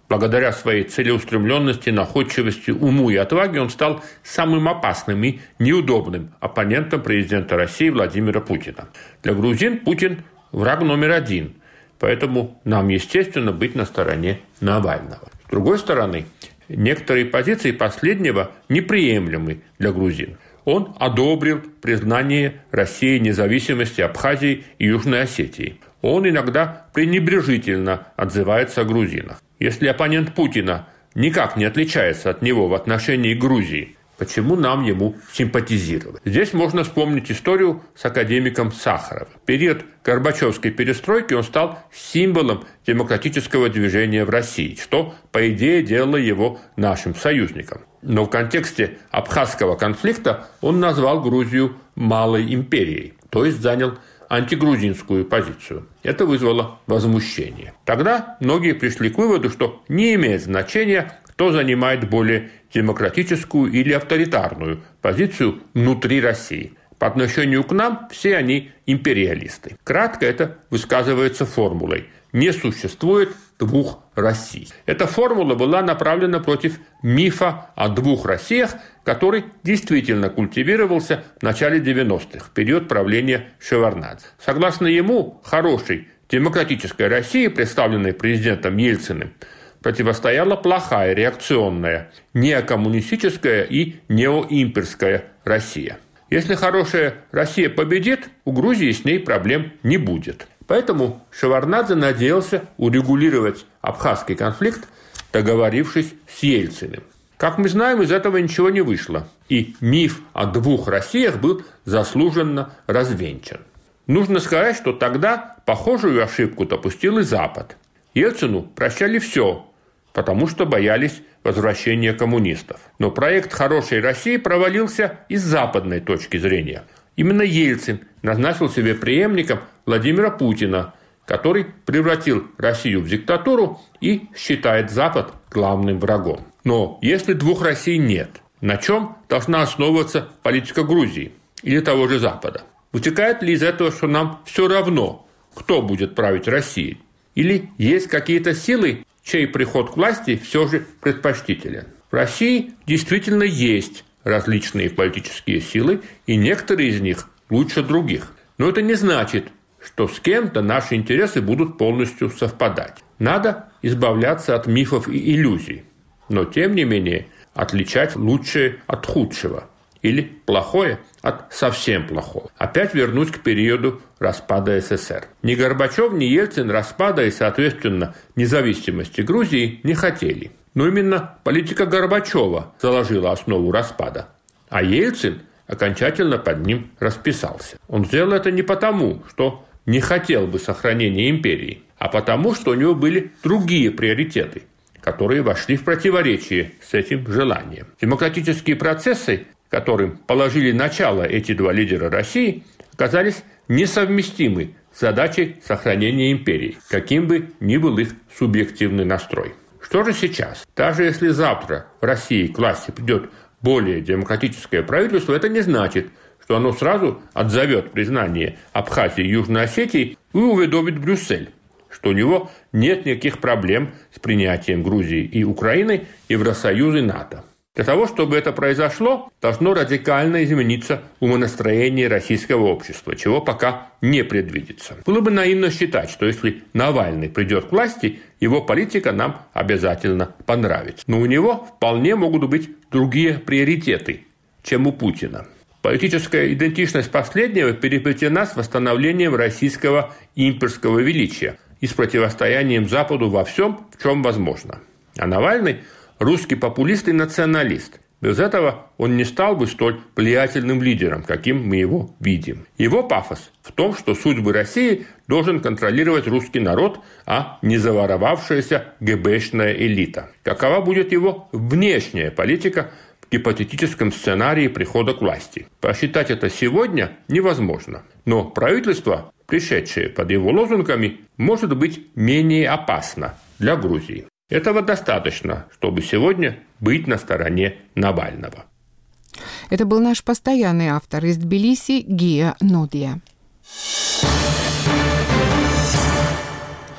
Благодаря своей целеустремленности, находчивости, уму и отваге он стал самым опасным и неудобным оппонентом президента России Владимира Путина. Для грузин Путин – враг номер один, поэтому нам, естественно, быть на стороне Навального. С другой стороны, некоторые позиции последнего неприемлемы для грузин. Он одобрил признание России независимости Абхазии и Южной Осетии. Он иногда пренебрежительно отзывается о грузинах. Если оппонент Путина никак не отличается от него в отношении Грузии, почему нам ему симпатизировать? Здесь можно вспомнить историю с академиком Сахаровым. В период Горбачевской перестройки он стал символом демократического движения в России, что, по идее, делало его нашим союзником. Но в контексте абхазского конфликта он назвал Грузию «малой империей», то есть занял антигрузинскую позицию. Это вызвало возмущение. Тогда многие пришли к выводу, что не имеет значения, кто занимает более демократическую или авторитарную позицию внутри России. По отношению к нам все они империалисты. Кратко это высказывается формулой: не существует двух Россий. Эта формула была направлена против мифа о двух Россиях, который действительно культивировался в начале 90-х, в период правления Шеварднадзе. Согласно ему, хорошей демократической России, представленной президентом Ельциным, противостояла плохая, реакционная, неокоммунистическая и неоимперская Россия. Если хорошая Россия победит, у Грузии с ней проблем не будет. Поэтому Шеварднадзе надеялся урегулировать абхазский конфликт, договорившись с Ельциным. Как мы знаем, из этого ничего не вышло, и миф о двух Россиях был заслуженно развенчан. Нужно сказать, что тогда похожую ошибку допустил и Запад. Ельцину прощали все, потому что боялись возвращения коммунистов. Но проект хорошей России провалился и с западной точки зрения. Именно Ельцин назначил себе преемником Владимира Путина, который превратил Россию в диктатуру и считает Запад главным врагом. Но если двух Россий нет, на чем должна основываться политика Грузии или того же Запада? Вытекает ли из этого, что нам все равно, кто будет править Россией? Или есть какие-то силы, чей приход к власти все же предпочтителен? В России действительно есть различные политические силы, и некоторые из них лучше других. Но это не значит, что с кем-то наши интересы будут полностью совпадать. Надо избавляться от мифов и иллюзий, но тем не менее отличать лучшее от худшего или плохое от совсем плохого. Опять вернусь к периоду распада СССР. Ни Горбачев, ни Ельцин распада и, соответственно, независимости Грузии не хотели. Но именно политика Горбачева заложила основу распада, а Ельцин окончательно под ним расписался. Он сделал это не потому, что не хотел бы сохранения империи, а потому, что у него были другие приоритеты, которые вошли в противоречие с этим желанием. Демократические процессы, которым положили начало эти два лидера России, оказались несовместимы с задачей сохранения империи, каким бы ни был их субъективный настрой. Что же сейчас? Даже если завтра в России к власти придет более демократическое правительство, это не значит, что оно сразу отзовет признание Абхазии и Южной Осетии и уведомит Брюссель, что у него нет никаких проблем с принятием Грузии и Украины в Евросоюз и НАТО. Для того, чтобы это произошло, должно радикально измениться умонастроение российского общества, чего пока не предвидится. Было бы наивно считать, что если Навальный придет к власти, его политика нам обязательно понравится. Но у него вполне могут быть другие приоритеты, чем у Путина. Политическая идентичность последнего переплетена с восстановлением российского имперского величия и с противостоянием Западу во всем, в чем возможно. А Навальный – русский популист и националист. Без этого он не стал бы столь влиятельным лидером, каким мы его видим. Его пафос в том, что судьбы России должен контролировать русский народ, а не заворовавшаяся ГБшная элита. Какова будет его внешняя политика в гипотетическом сценарии прихода к власти? Посчитать это сегодня невозможно. Но правительство, пришедшее под его лозунгами, может быть менее опасно для Грузии. Этого достаточно, чтобы сегодня быть на стороне Навального. Это был наш постоянный автор из Тбилиси Гия Нодия.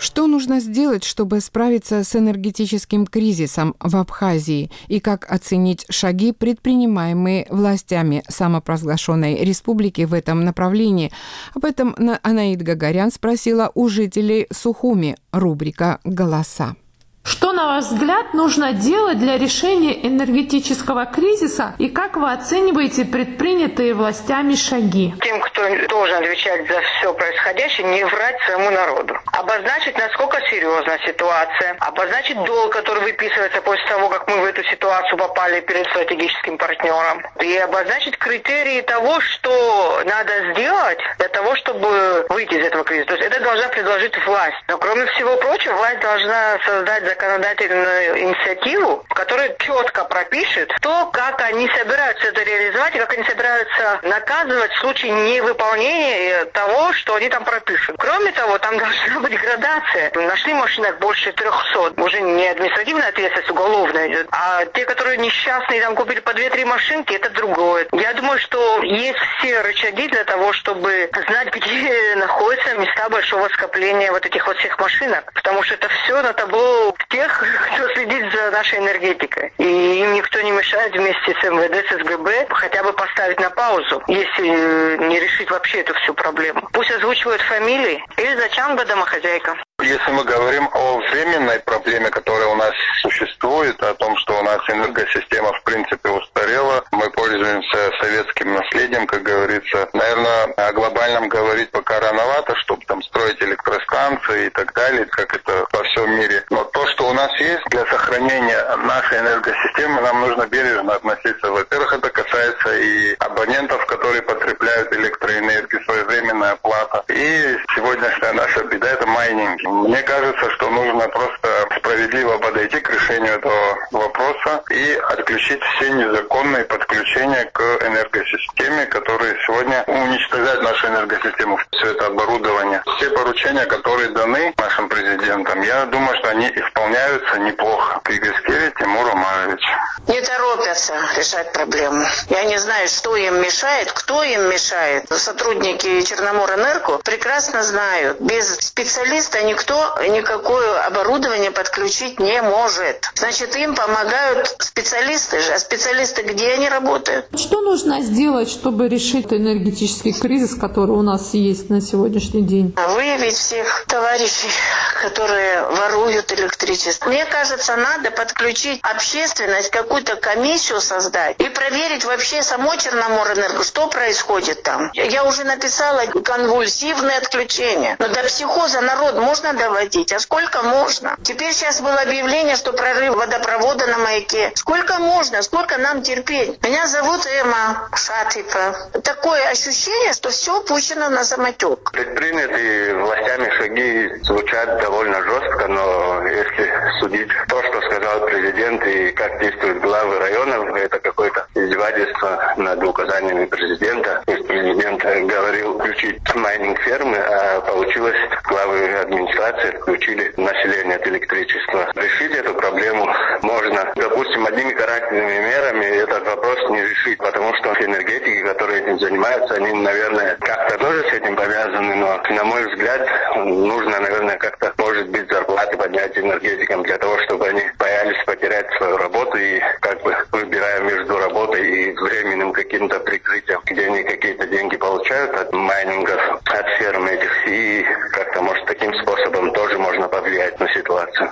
Что нужно сделать, чтобы справиться с энергетическим кризисом в Абхазии? И как оценить шаги, предпринимаемые властями самопровозглашенной республики в этом направлении? Об этом Анаид Гагарян спросила у жителей Сухуми. Рубрика «Голоса». Что, на ваш взгляд, нужно делать для решения энергетического кризиса и как вы оцениваете предпринятые властями шаги? Тем, кто должен отвечать за все происходящее, не врать своему народу. Обозначить, насколько серьезна ситуация, обозначить долг, который выписывается после того, как мы в эту ситуацию попали перед стратегическим партнером, и обозначить критерии того, что надо сделать для того, чтобы выйти из этого кризиса. То есть это должна предложить власть. Но кроме всего прочего, власть должна создать законодательную инициативу, которая четко пропишет то, как они собираются это реализовать и как они собираются наказывать в случае невыполнения того, что они там пропишут. Кроме того, там должна быть градация. Нашли машинах больше 300. Уже не административная ответственность уголовная идет, а те, которые несчастные, там купили по 2-3 машинки, это другое. Я думаю, что есть все рычаги для того, чтобы знать, где находятся места большого скопления вот этих вот всех машинок. Потому что это все на табло тех, кто следит за нашей энергетикой. И им никто не мешает вместе с МВД, с СГБ хотя бы поставить на паузу, если не решить вообще эту всю проблему. Пусть озвучивают фамилии. Ильзачанба, домохозяйка. Если мы говорим о временной проблеме, которая у нас существует, о том, что у нас энергосистема в принципе устарела, мы пользуемся советским наследием, как говорится. Наверное, о глобальном говорить пока рановато, чтобы там строить электростанции и так далее, как это во всем мире. Но то, что у нас есть для сохранения нашей энергосистемы, нам нужно бережно относиться. Во-первых, это касается и абонентов, которые потребляют электроэнергию, своевременная оплата. И сегодняшняя наша беда – это майнинг. Мне кажется, что нужно просто справедливо подойти к решению этого вопроса и отключить все незаконные подключения к энергосистеме, которые сегодня уничтожают нашу энергосистему, все это оборудование. Все поручения, которые даны нашим президентам, я думаю, что они исполняются неплохо. Кыгыскери Тимур Умарович. Не торопятся решать проблему. Я не знаю, что им мешает, кто им мешает. Сотрудники Черноморэнерго прекрасно знают, без специалиста никто никакое оборудование подключить не может. Значит, им помогают специалисты же. А специалисты где они работают? Что нужно сделать, чтобы решить энергетический кризис, который у нас есть на сегодняшний день? Выявить всех товарищей, которые воруют электричество. Мне кажется, надо подключить общественность, какую-то комиссию создать и проверить вообще само Черноморэнерго, что происходит там. Я уже написала конвульсивное отключение. Но до психоза народ можно доводить? А сколько можно? Теперь сейчас было объявление, что прорыв водопровода на Маяке. Сколько можно? Сколько нам терпеть? Меня зовут Эмма Шатипа. Такое ощущение, что все пущено на самотек. Предпринятые властями шаги звучат довольно жестко, но если судить то, что сказал президент и как действуют главы районов, это какое-то издевательство над указаниями президента. Президент говорил включить майнинг-фермы, а получилось, главы администрации отключили население от электричества. Решить эту проблему можно, допустим, одними карательными мерами этот вопрос не решить, потому что энергетики, которые этим занимаются, они, наверное, как-то тоже с этим повязаны, но, на мой взгляд, нужно, наверное, как-то, может быть, зарплаты поднять энергетикам для того, чтобы они боялись потерять свою работу и, как бы, выбирая между работой и временным каким-то прикрытием, где они какие-то деньги получают от майнингов, от ферм этих, и как-то, может, таким способом тоже можно повлиять на ситуацию.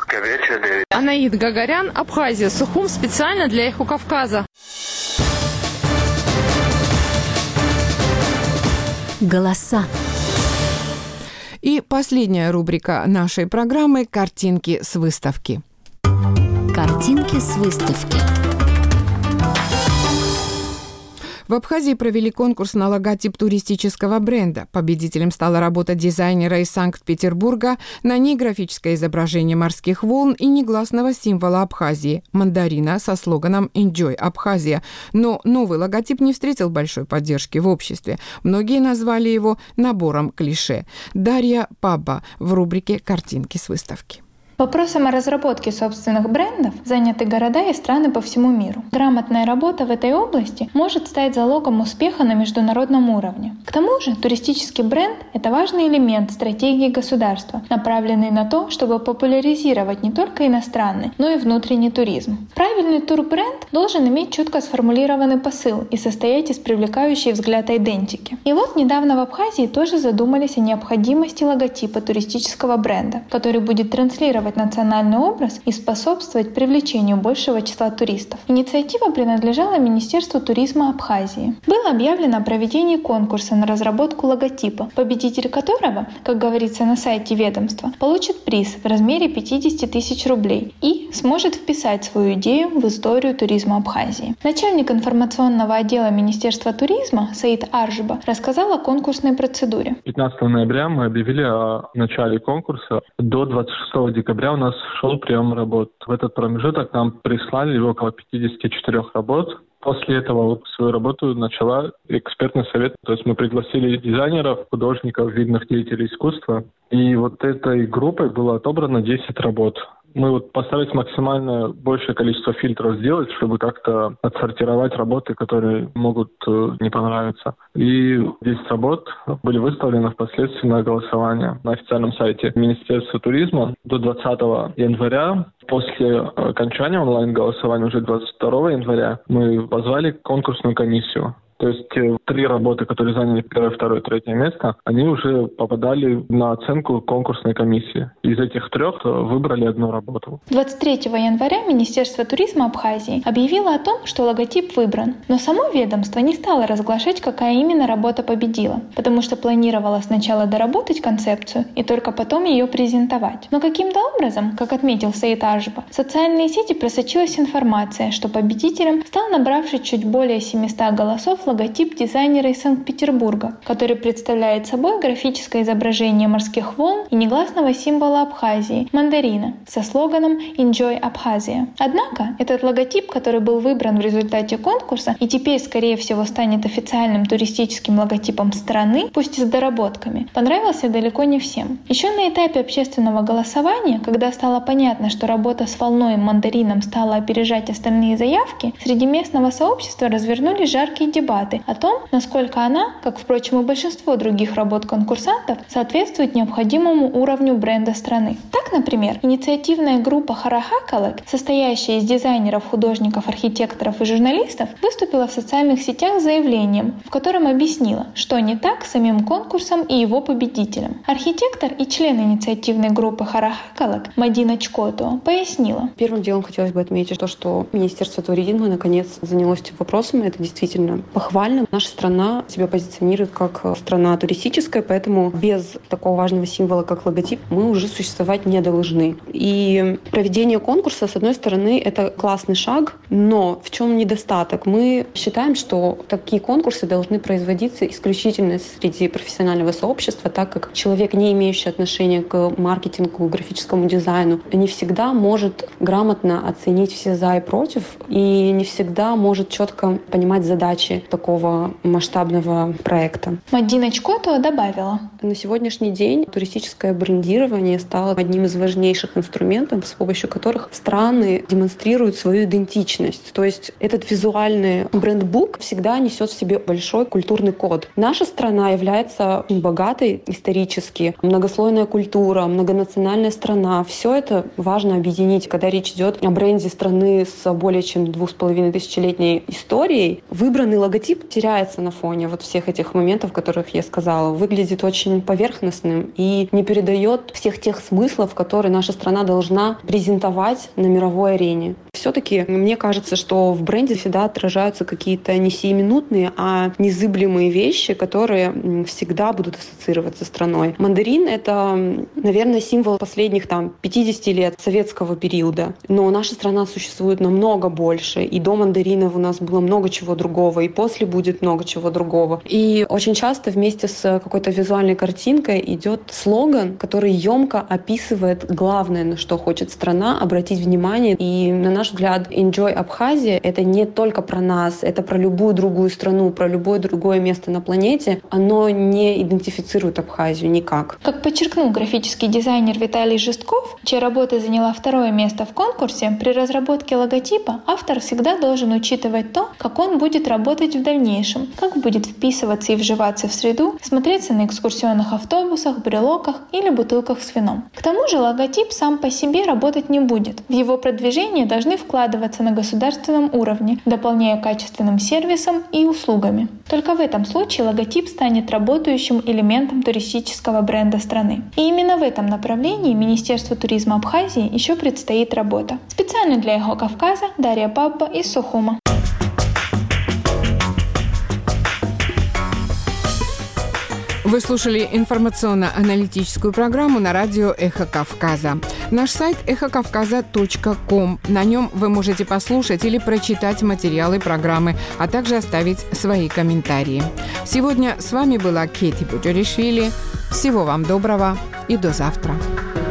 Анаид Гагарян, Абхазия, Сухум, специально для Эхо Кавказа. Голоса. И последняя рубрика нашей программы «Картинки с выставки». Картинки с выставки. В Абхазии провели конкурс на логотип туристического бренда. Победителем стала работа дизайнера из Санкт-Петербурга. На ней графическое изображение морских волн и негласного символа Абхазии – мандарина со слоганом «Enjoy Абхазия». Но новый логотип не встретил большой поддержки в обществе. Многие назвали его набором клише. Дарья Паба в рубрике «Картинки с выставки». Вопросом о разработке собственных брендов заняты города и страны по всему миру. Грамотная работа в этой области может стать залогом успеха на международном уровне. К тому же туристический бренд – это важный элемент стратегии государства, направленный на то, чтобы популяризировать не только иностранный, но и внутренний туризм. Правильный турбренд должен иметь четко сформулированный посыл и состоять из привлекающей взгляд идентики. И вот недавно в Абхазии тоже задумались о необходимости логотипа туристического бренда, который будет транслировать национальный образ и способствовать привлечению большего числа туристов. Инициатива принадлежала Министерству туризма Абхазии. Было объявлено о проведении конкурса на разработку логотипа, победитель которого, как говорится на сайте ведомства, получит приз в размере 50 тысяч рублей и сможет вписать свою идею в историю туризма Абхазии. Начальник информационного отдела Министерства туризма Саид Аржба рассказал о конкурсной процедуре. 15 ноября мы объявили о начале конкурса. До 26 декабря у нас шел прием работ. В этот промежуток нам прислали около 54 работ. После этого свою работу начала экспертный совет. То есть мы пригласили дизайнеров, художников, видных деятелей искусства. И вот этой группой было отобрано 10 работ. Мы постарались максимально большее количество фильтров сделать, чтобы как-то отсортировать работы, которые могут не понравиться. И 10 работ были выставлены впоследствии на голосование на официальном сайте Министерства туризма до 20 января. После окончания онлайн-голосования, уже 22 января, мы позвали конкурсную комиссию. То есть 3 работы, которые заняли 1, 2, 3 место, они уже попадали на оценку конкурсной комиссии. Из этих 3 выбрали одну работу. 23 января Министерство туризма Абхазии объявило о том, что логотип выбран. Но само ведомство не стало разглашать, какая именно работа победила, потому что планировало сначала доработать концепцию и только потом ее презентовать. Но каким-то образом, как отметил Саид Аржба, в социальные сети просочилась информация, что победителем стал набравший чуть более 700 голосов логотип дизайнера из Санкт-Петербурга, который представляет собой графическое изображение морских волн и негласного символа Абхазии – мандарина, со слоганом «Enjoy Abkhazia». Однако этот логотип, который был выбран в результате конкурса и теперь, скорее всего, станет официальным туристическим логотипом страны, пусть и с доработками, понравился далеко не всем. Еще на этапе общественного голосования, когда стало понятно, что работа с волной мандарином стала опережать остальные заявки, среди местного сообщества развернулись жаркие дебаты о том, насколько она, как, впрочем, и большинство других работ конкурсантов, соответствует необходимому уровню бренда страны. Так, например, инициативная группа Харахакалек, состоящая из дизайнеров, художников, архитекторов и журналистов, выступила в социальных сетях с заявлением, в котором объяснила, что не так с самим конкурсом и его победителем. Архитектор и член инициативной группы Харахакалек Мадина Чкотова пояснила. Первым делом хотелось бы отметить то, что Министерство туризма наконец занялось этим вопросом. Это действительно похвально. Наша страна себя позиционирует как страна туристическая, поэтому без такого важного символа, как логотип, мы уже существовать не должны. И проведение конкурса, с одной стороны, это классный шаг, но в чем недостаток? Мы считаем, что такие конкурсы должны производиться исключительно среди профессионального сообщества, так как человек, не имеющий отношения к маркетингу, графическому дизайну, не всегда может грамотно оценить все за и против, и не всегда может четко понимать задачи такого масштабного проекта. Мадина Чкотова добавила. На сегодняшний день туристическое брендирование стало одним из важнейших инструментов, с помощью которых страны демонстрируют свою идентичность. То есть этот визуальный брендбук всегда несет в себе большой культурный код. Наша страна является богатой исторически, многослойная культура, многонациональная страна. Все это важно объединить. Когда речь идет о бренде страны с более чем 2500-летней историей, выбранный логотип теряется на фоне вот всех этих моментов, которых я сказала. Выглядит очень поверхностным и не передает всех тех смыслов, которые наша страна должна презентовать на мировой арене. Все-таки мне кажется, что в бренде всегда отражаются какие-то не сиюминутные, а незыблемые вещи, которые всегда будут ассоциироваться с страной. Мандарин — это, наверное, символ последних 50 лет советского периода. Но наша страна существует намного больше. И до мандаринов у нас было много чего другого, и после будет много чего другого. И очень часто вместе с какой-то визуальной картинкой идет слоган, который емко описывает главное, на что хочет страна обратить внимание. И на наш наш взгляд, Enjoy Абхазия — это не только про нас, это про любую другую страну, про любое другое место на планете. Оно не идентифицирует Абхазию никак. Как подчеркнул графический дизайнер Виталий Жестков, чья работа заняла 2-е место в конкурсе, при разработке логотипа автор всегда должен учитывать то, как он будет работать в дальнейшем, как будет вписываться и вживаться в среду, смотреться на экскурсионных автобусах, брелоках или бутылках с вином. К тому же логотип сам по себе работать не будет. В его продвижение должны вкладываться на государственном уровне, дополняя качественным сервисом и услугами. Только в этом случае логотип станет работающим элементом туристического бренда страны. И именно в этом направлении Министерству туризма Абхазии еще предстоит работа. Специально для Эхо Кавказа Дарья Папба из Сухума. Вы слушали информационно-аналитическую программу на радио «Эхо Кавказа». Наш сайт эхокавказа.ком. На нем вы можете послушать или прочитать материалы программы, а также оставить свои комментарии. Сегодня с вами была Кети Буджаришвили. Всего вам доброго и до завтра.